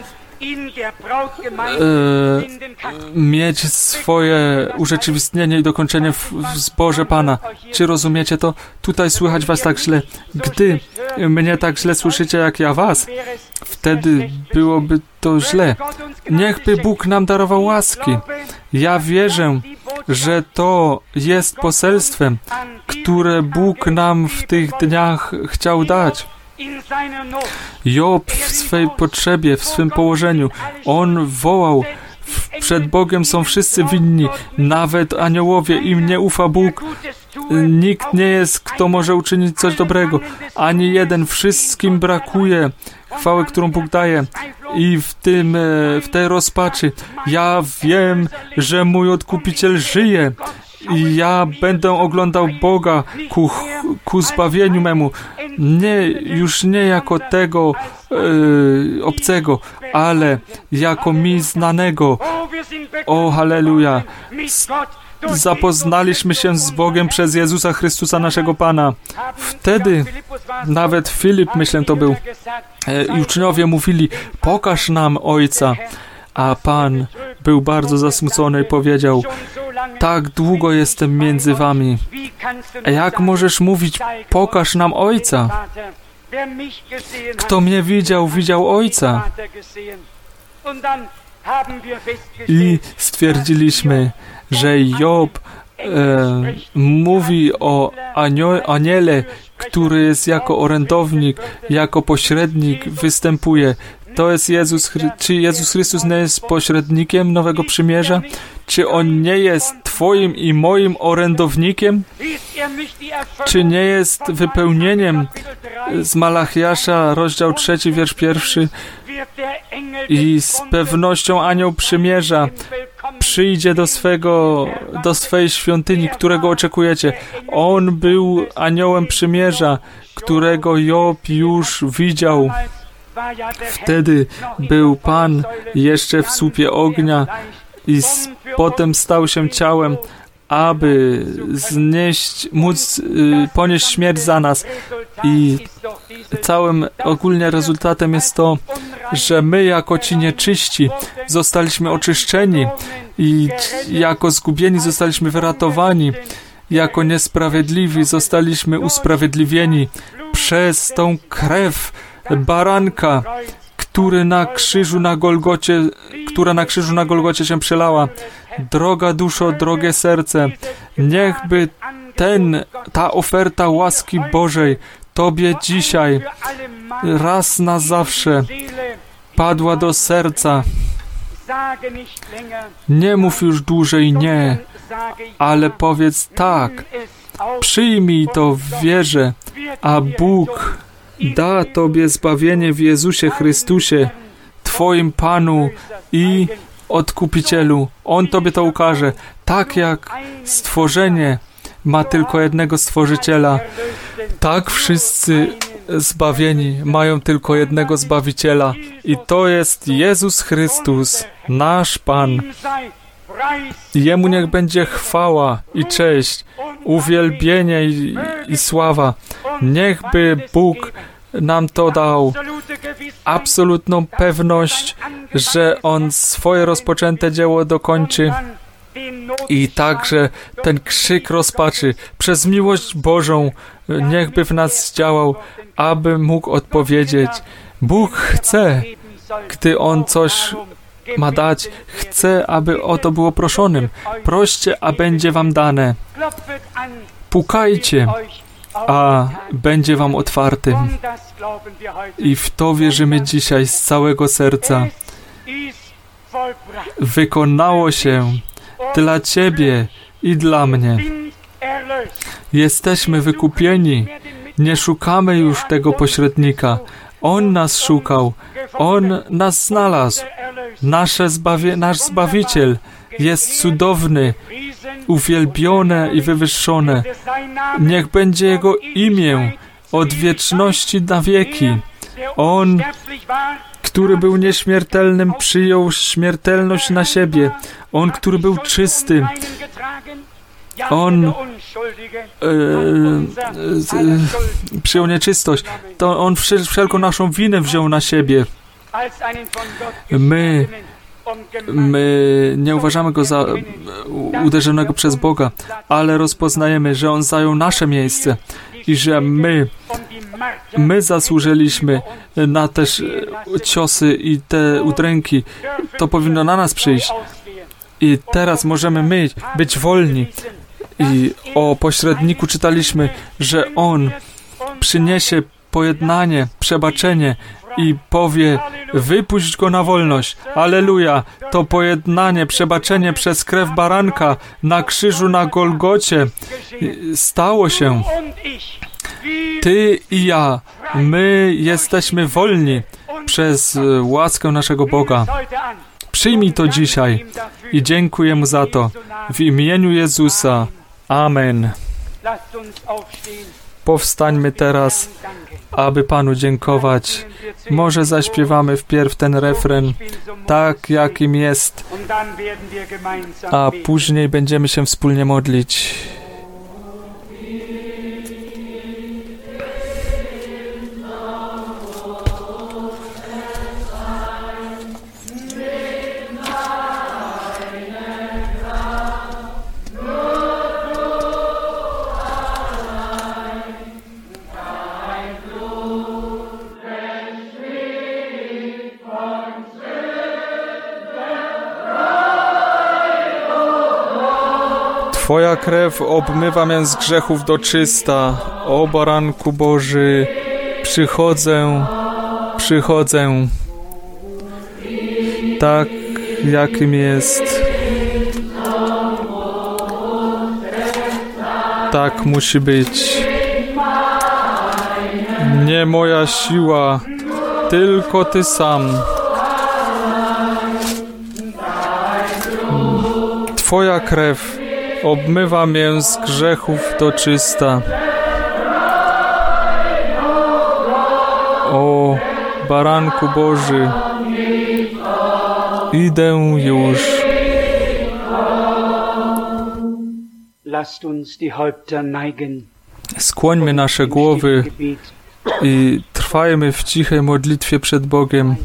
e, mieć swoje urzeczywistnienie i dokończenie w, w zborze Pana. Czy rozumiecie to? Tutaj słychać was tak źle. Gdy mnie tak źle słyszycie, jak ja was, wtedy byłoby to źle. Niechby Bóg nam darował łaski. Ja wierzę, że to jest poselstwem, które Bóg nam w tych dniach chciał dać. Job w swej potrzebie, w swym położeniu, on wołał, przed Bogiem są wszyscy winni, nawet aniołowie, im nie ufa Bóg. Nikt nie jest, kto może uczynić coś dobrego. Ani jeden, wszystkim brakuje chwały, którą Bóg daje. I w tym, w tej rozpaczy ja wiem, że mój Odkupiciel żyje i ja będę oglądał Boga ku, ku zbawieniu memu. Nie, już nie jako tego e, obcego, ale jako mi znanego. O, halleluja. Zapoznaliśmy się z Bogiem przez Jezusa Chrystusa, naszego Pana. Wtedy nawet Filip, myślę, to był, i uczniowie mówili, pokaż nam Ojca. A Pan był bardzo zasmucony i powiedział, tak długo jestem między wami. Jak możesz mówić, pokaż nam Ojca? Kto mnie widział, widział Ojca. I stwierdziliśmy, że Job e, mówi o anio, aniele, który jest jako orędownik, jako pośrednik, występuje. To jest Jezus, czy Jezus Chrystus nie jest pośrednikiem Nowego Przymierza? Czy On nie jest Twoim i moim orędownikiem? Czy nie jest wypełnieniem z Malachiasza, rozdział trzeci, wiersz pierwszy? I z pewnością anioł przymierza przyjdzie do swego, do swej świątyni, którego oczekujecie. On był aniołem przymierza, którego Job już widział. Wtedy był Pan jeszcze w słupie ognia i z, potem stał się ciałem, aby znieść, móc y, ponieść śmierć za nas. I całym ogólnie rezultatem jest to, że my jako ci nieczyści zostaliśmy oczyszczeni i jako zgubieni zostaliśmy wyratowani, jako niesprawiedliwi zostaliśmy usprawiedliwieni przez tą krew baranka, który na krzyżu na Golgocie, która na krzyżu na Golgocie się przelała. Droga duszo, drogie serce, niechby ten, ta oferta łaski Bożej Tobie dzisiaj raz na zawsze padła do serca. Nie mów już dłużej nie, ale powiedz tak. Przyjmij to w wierze, a Bóg da Tobie zbawienie w Jezusie Chrystusie, Twoim Panu i Odkupicielu. On Tobie to ukaże. Tak jak stworzenie ma tylko jednego Stworzyciela, tak wszyscy zbawieni mają tylko jednego Zbawiciela i to jest Jezus Chrystus, nasz Pan. Jemu niech będzie chwała i cześć, uwielbienie i, i sława. Niechby Bóg nam to dał, absolutną pewność, że On swoje rozpoczęte dzieło dokończy i także ten krzyk rozpaczy przez miłość Bożą niechby w nas działał, aby mógł odpowiedzieć. Bóg chce, gdy On coś ma dać, chce, aby o to było proszonym. Proście, a będzie wam dane. Pukajcie, a będzie wam otwartym. I w to wierzymy dzisiaj z całego serca. Wykonało się dla Ciebie i dla mnie. Jesteśmy wykupieni. Nie szukamy już tego pośrednika. On nas szukał. On nas znalazł. Nasze zbawie, nasz Zbawiciel jest cudowny, uwielbione i wywyższone. Niech będzie Jego imię od wieczności na wieki. On, który był nieśmiertelnym, przyjął śmiertelność na siebie. On, który był czysty. On e, e, przyjął nieczystość. To On wszelką naszą winę wziął na siebie. My, my nie uważamy Go za uderzonego przez Boga, ale rozpoznajemy, że On zajął nasze miejsce i że my, my zasłużyliśmy na te ciosy i te udręki. To powinno na nas przyjść. I teraz możemy my być wolni. I o pośredniku czytaliśmy, że On przyniesie pojednanie, przebaczenie i powie, wypuść go na wolność. Alleluja! To pojednanie, przebaczenie przez krew baranka na krzyżu na Golgocie stało się. Ty i ja, my jesteśmy wolni przez łaskę naszego Boga. Przyjmij to dzisiaj i dziękuję Mu za to. W imieniu Jezusa. Amen. Powstańmy teraz, aby Panu dziękować. Może zaśpiewamy wpierw ten refren, tak jakim jest, a później będziemy się wspólnie modlić. Twoja krew obmywa mnie z grzechów do czysta. O Baranku Boży, przychodzę, przychodzę, tak jakim jest. Tak musi być. Nie moja siła, tylko Ty sam. Twoja krew obmywa mię z grzechów do czysta. O Baranku Boży, idę już. Skłońmy nasze głowy i trwajmy w cichej modlitwie przed Bogiem.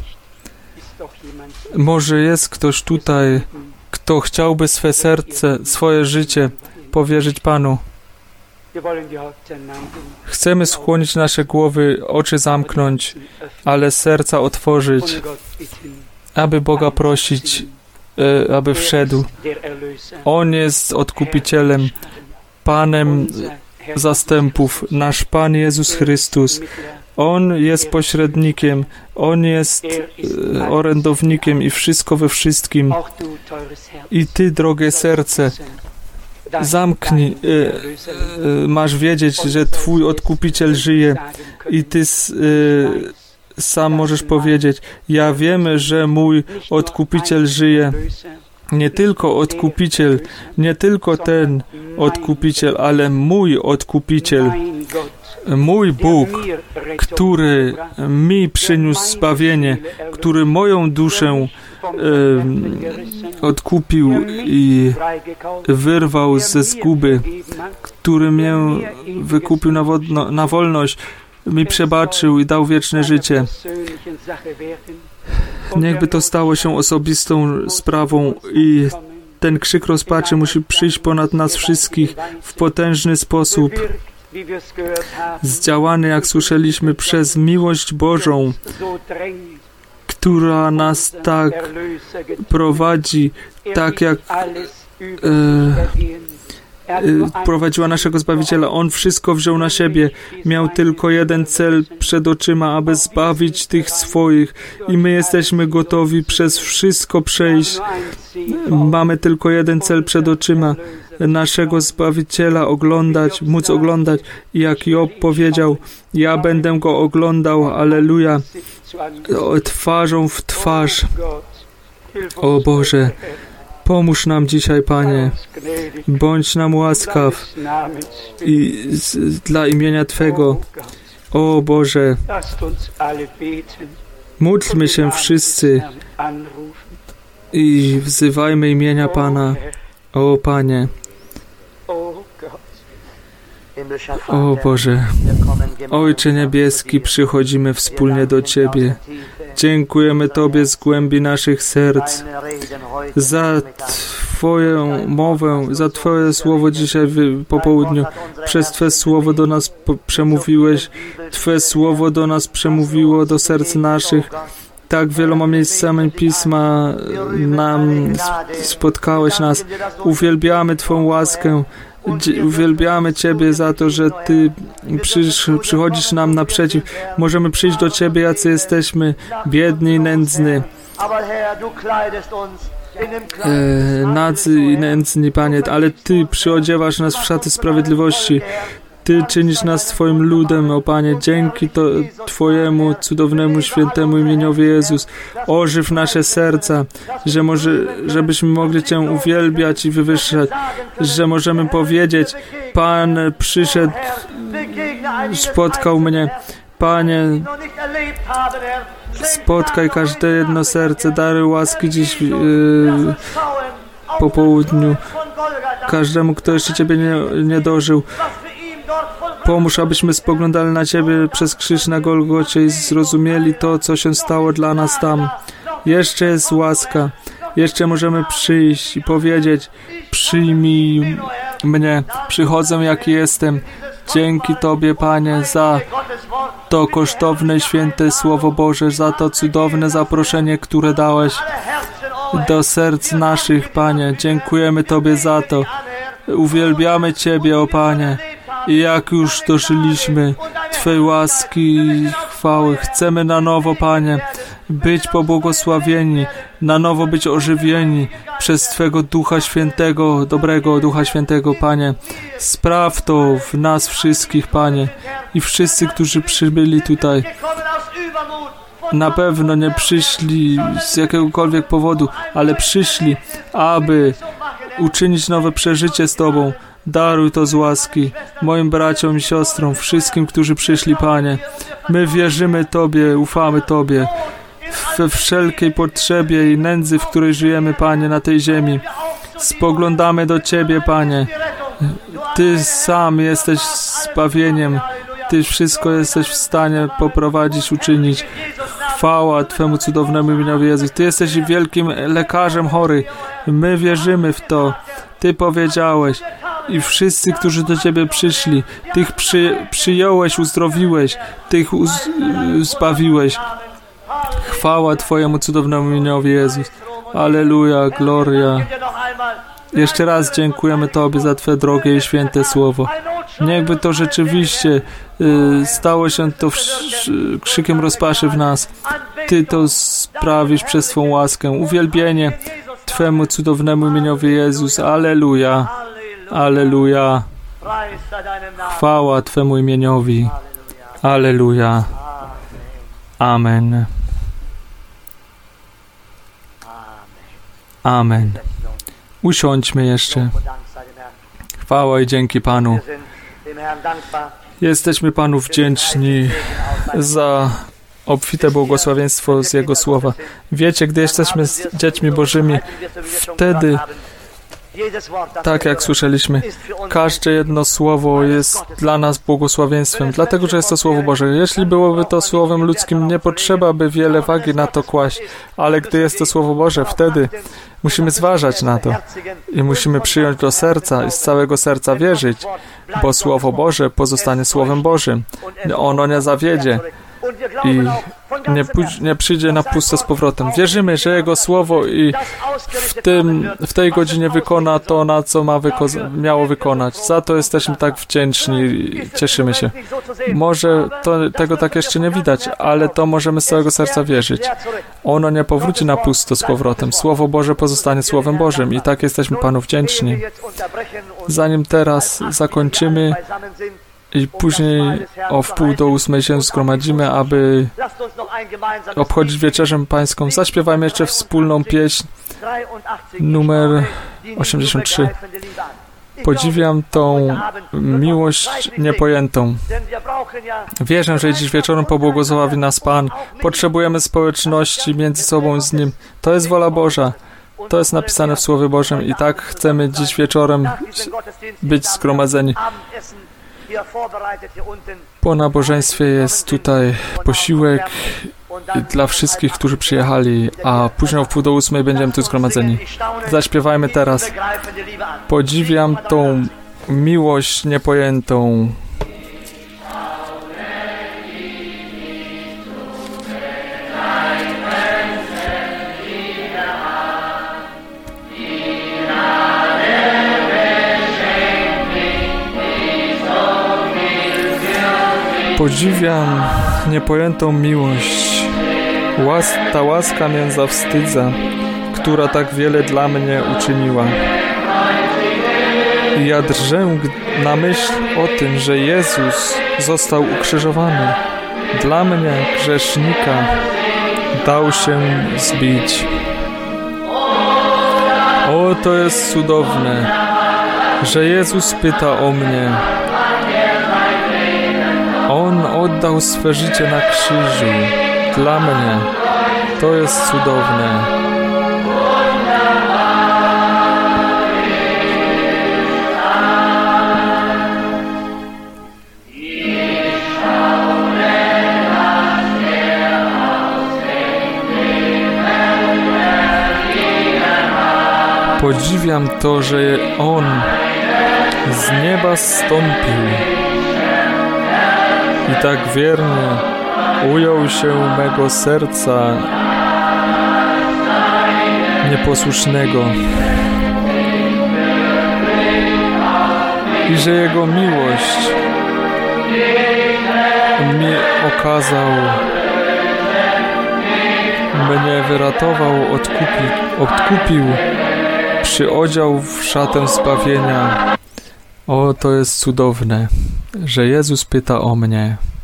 Może jest ktoś tutaj, kto chciałby swe serce, swoje życie powierzyć Panu. Chcemy skłonić nasze głowy, oczy zamknąć, ale serca otworzyć, aby Boga prosić, aby wszedł. On jest Odkupicielem, Panem zastępów, nasz Pan Jezus Chrystus. On jest pośrednikiem, On jest e, orędownikiem i wszystko we wszystkim. I Ty, drogie serce, zamknij, e, e, masz wiedzieć, że Twój Odkupiciel żyje i Ty e, sam możesz powiedzieć, ja wiemy, że mój Odkupiciel żyje. Nie tylko Odkupiciel, nie tylko ten Odkupiciel, ale mój Odkupiciel. Mój Bóg, który mi przyniósł zbawienie, który moją duszę e, odkupił i wyrwał ze zguby, który mnie wykupił na, wodno, na wolność, mi przebaczył i dał wieczne życie. Niechby to stało się osobistą sprawą i ten krzyk rozpaczy musi przyjść ponad nas wszystkich w potężny sposób. Zdziałany, jak słyszeliśmy, przez miłość Bożą, która nas tak prowadzi, tak jak e, e, prowadziła naszego Zbawiciela. On wszystko wziął na siebie. Miał tylko jeden cel przed oczyma, aby zbawić tych swoich. I my jesteśmy gotowi przez wszystko przejść. Mamy tylko jeden cel przed oczyma. Naszego Zbawiciela oglądać, móc oglądać. I jak Job powiedział, ja będę Go oglądał, alleluja, twarzą w twarz. O Boże, pomóż nam dzisiaj, Panie. Bądź nam łaskaw i z, dla imienia Twego. O Boże, módlmy się wszyscy i wzywajmy imienia Pana. O Panie. O Boże, Ojcze Niebieski, przychodzimy wspólnie do Ciebie. Dziękujemy Tobie z głębi naszych serc za Twoją mowę, za Twoje słowo dzisiaj po południu. Przez Twoje słowo do nas przemówiłeś, Twoje słowo do nas przemówiło do serc naszych. Tak wieloma miejscami Pisma nam spotkałeś nas. Uwielbiamy Twą łaskę. Uwielbiamy Ciebie za to, że Ty przysz, przychodzisz nam naprzeciw. Możemy przyjść do Ciebie, jacy jesteśmy, biedni i nędzni. E, nadzy i nędzni, Panie, ale Ty przyodziewasz nas w szaty sprawiedliwości. Ty czynisz nas Twoim ludem, o Panie. Dzięki to Twojemu cudownemu, świętemu imieniowi Jezus. Ożyw nasze serca, że może, żebyśmy mogli Cię uwielbiać i wywyższać, że możemy powiedzieć, Pan przyszedł, spotkał mnie. Panie, spotkaj każde jedno serce, dary łaski dziś yy, po południu. Każdemu, kto jeszcze Ciebie nie, nie dożył. Pomóż, abyśmy spoglądali na Ciebie przez krzyż na Golgocie i zrozumieli to, co się stało dla nas tam. Jeszcze jest łaska. Jeszcze możemy przyjść i powiedzieć, przyjmij mnie, przychodzę jaki jestem. Dzięki Tobie, Panie, za to kosztowne, święte Słowo Boże, za to cudowne zaproszenie, które dałeś do serc naszych, Panie. Dziękujemy Tobie za to. Uwielbiamy Ciebie, o Panie. I jak już dożyliśmy Twej łaski i chwały, chcemy na nowo, Panie, być pobłogosławieni, na nowo być ożywieni przez Twego Ducha Świętego, dobrego Ducha Świętego, Panie. Spraw to w nas wszystkich, Panie, i wszyscy, którzy przybyli tutaj, na pewno nie przyszli z jakiegokolwiek powodu, ale przyszli, aby uczynić nowe przeżycie z Tobą. Daruj to z łaski moim braciom i siostrom, wszystkim, którzy przyszli, Panie. My wierzymy Tobie, ufamy Tobie we wszelkiej potrzebie i nędzy, w której żyjemy, Panie, na tej ziemi. Spoglądamy do Ciebie, Panie. Ty sam jesteś zbawieniem. Ty wszystko jesteś w stanie poprowadzić, uczynić. Chwała Twemu cudownemu imieniowi Jezus. Ty jesteś wielkim lekarzem chorych. My wierzymy w to. Ty powiedziałeś. I wszyscy, którzy do Ciebie przyszli, Tych przy, przyjąłeś, uzdrowiłeś, Tych uz, zbawiłeś. Chwała Twojemu cudownemu imieniowi Jezus. Alleluja, gloria. Jeszcze raz dziękujemy Tobie za Twe drogie i święte słowo. Niechby to rzeczywiście y, stało się to wsz- krzykiem rozpaczy w nas. Ty to sprawisz przez Twą łaskę. Uwielbienie Twemu cudownemu imieniowi Jezus. Alleluja. Alleluja. Chwała Twemu imieniowi. Alleluja. Amen. Amen. Usiądźmy jeszcze. Chwała i dzięki Panu. Jesteśmy Panu wdzięczni za obfite błogosławieństwo z Jego słowa. Wiecie, gdy jesteśmy z dziećmi Bożymi, wtedy, tak jak słyszeliśmy, każde jedno słowo jest dla nas błogosławieństwem, dlatego, że jest to Słowo Boże. Jeśli byłoby to słowem ludzkim, nie potrzeba by wiele wagi na to kłaść, ale gdy jest to Słowo Boże, wtedy musimy zważać na to i musimy przyjąć do serca i z całego serca wierzyć, bo Słowo Boże pozostanie Słowem Bożym. Ono nie zawiedzie i nie, pój- nie przyjdzie na pusto z powrotem. Wierzymy, że Jego Słowo i w, tym, w tej godzinie wykona to, na co ma wyko- miało wykonać. Za to jesteśmy tak wdzięczni i cieszymy się. Może to, tego tak jeszcze nie widać, ale to możemy z całego serca wierzyć. Ono nie powróci na pusto z powrotem. Słowo Boże pozostanie Słowem Bożym i tak jesteśmy Panu wdzięczni. Zanim teraz zakończymy i później o wpół do ósmej się zgromadzimy, aby obchodzić Wieczerzę Pańską. Zaśpiewajmy jeszcze wspólną pieśń numer osiemdziesiąt trzy. Podziwiam tą miłość niepojętą. Wierzę, że dziś wieczorem pobłogosławi nas Pan. Potrzebujemy społeczności między sobą z Nim. To jest wola Boża. To jest napisane w Słowie Bożym i tak chcemy dziś wieczorem być zgromadzeni. Po nabożeństwie jest tutaj posiłek dla wszystkich, którzy przyjechali, a później o wpół do ósmej będziemy tu zgromadzeni. Zaśpiewajmy teraz. Podziwiam tą miłość niepojętą. Podziwiam niepojętą miłość. Łas, ta łaska mię zawstydza, która tak wiele dla mnie uczyniła. I ja drżę na myśl o tym, że Jezus został ukrzyżowany. Dla mnie, grzesznika, dał się zbić. O, to jest cudowne, że Jezus pyta o mnie. On oddał swe życie na krzyżu. Dla mnie. To jest cudowne. Podziwiam to, że On z nieba zstąpił i tak wiernie ujął się mego serca nieposłusznego i że Jego miłość mi okazał, mnie wyratował, odkupił, odkupił, przyodział w szatę zbawienia. O, to jest cudowne, że Jezus pyta o mnie.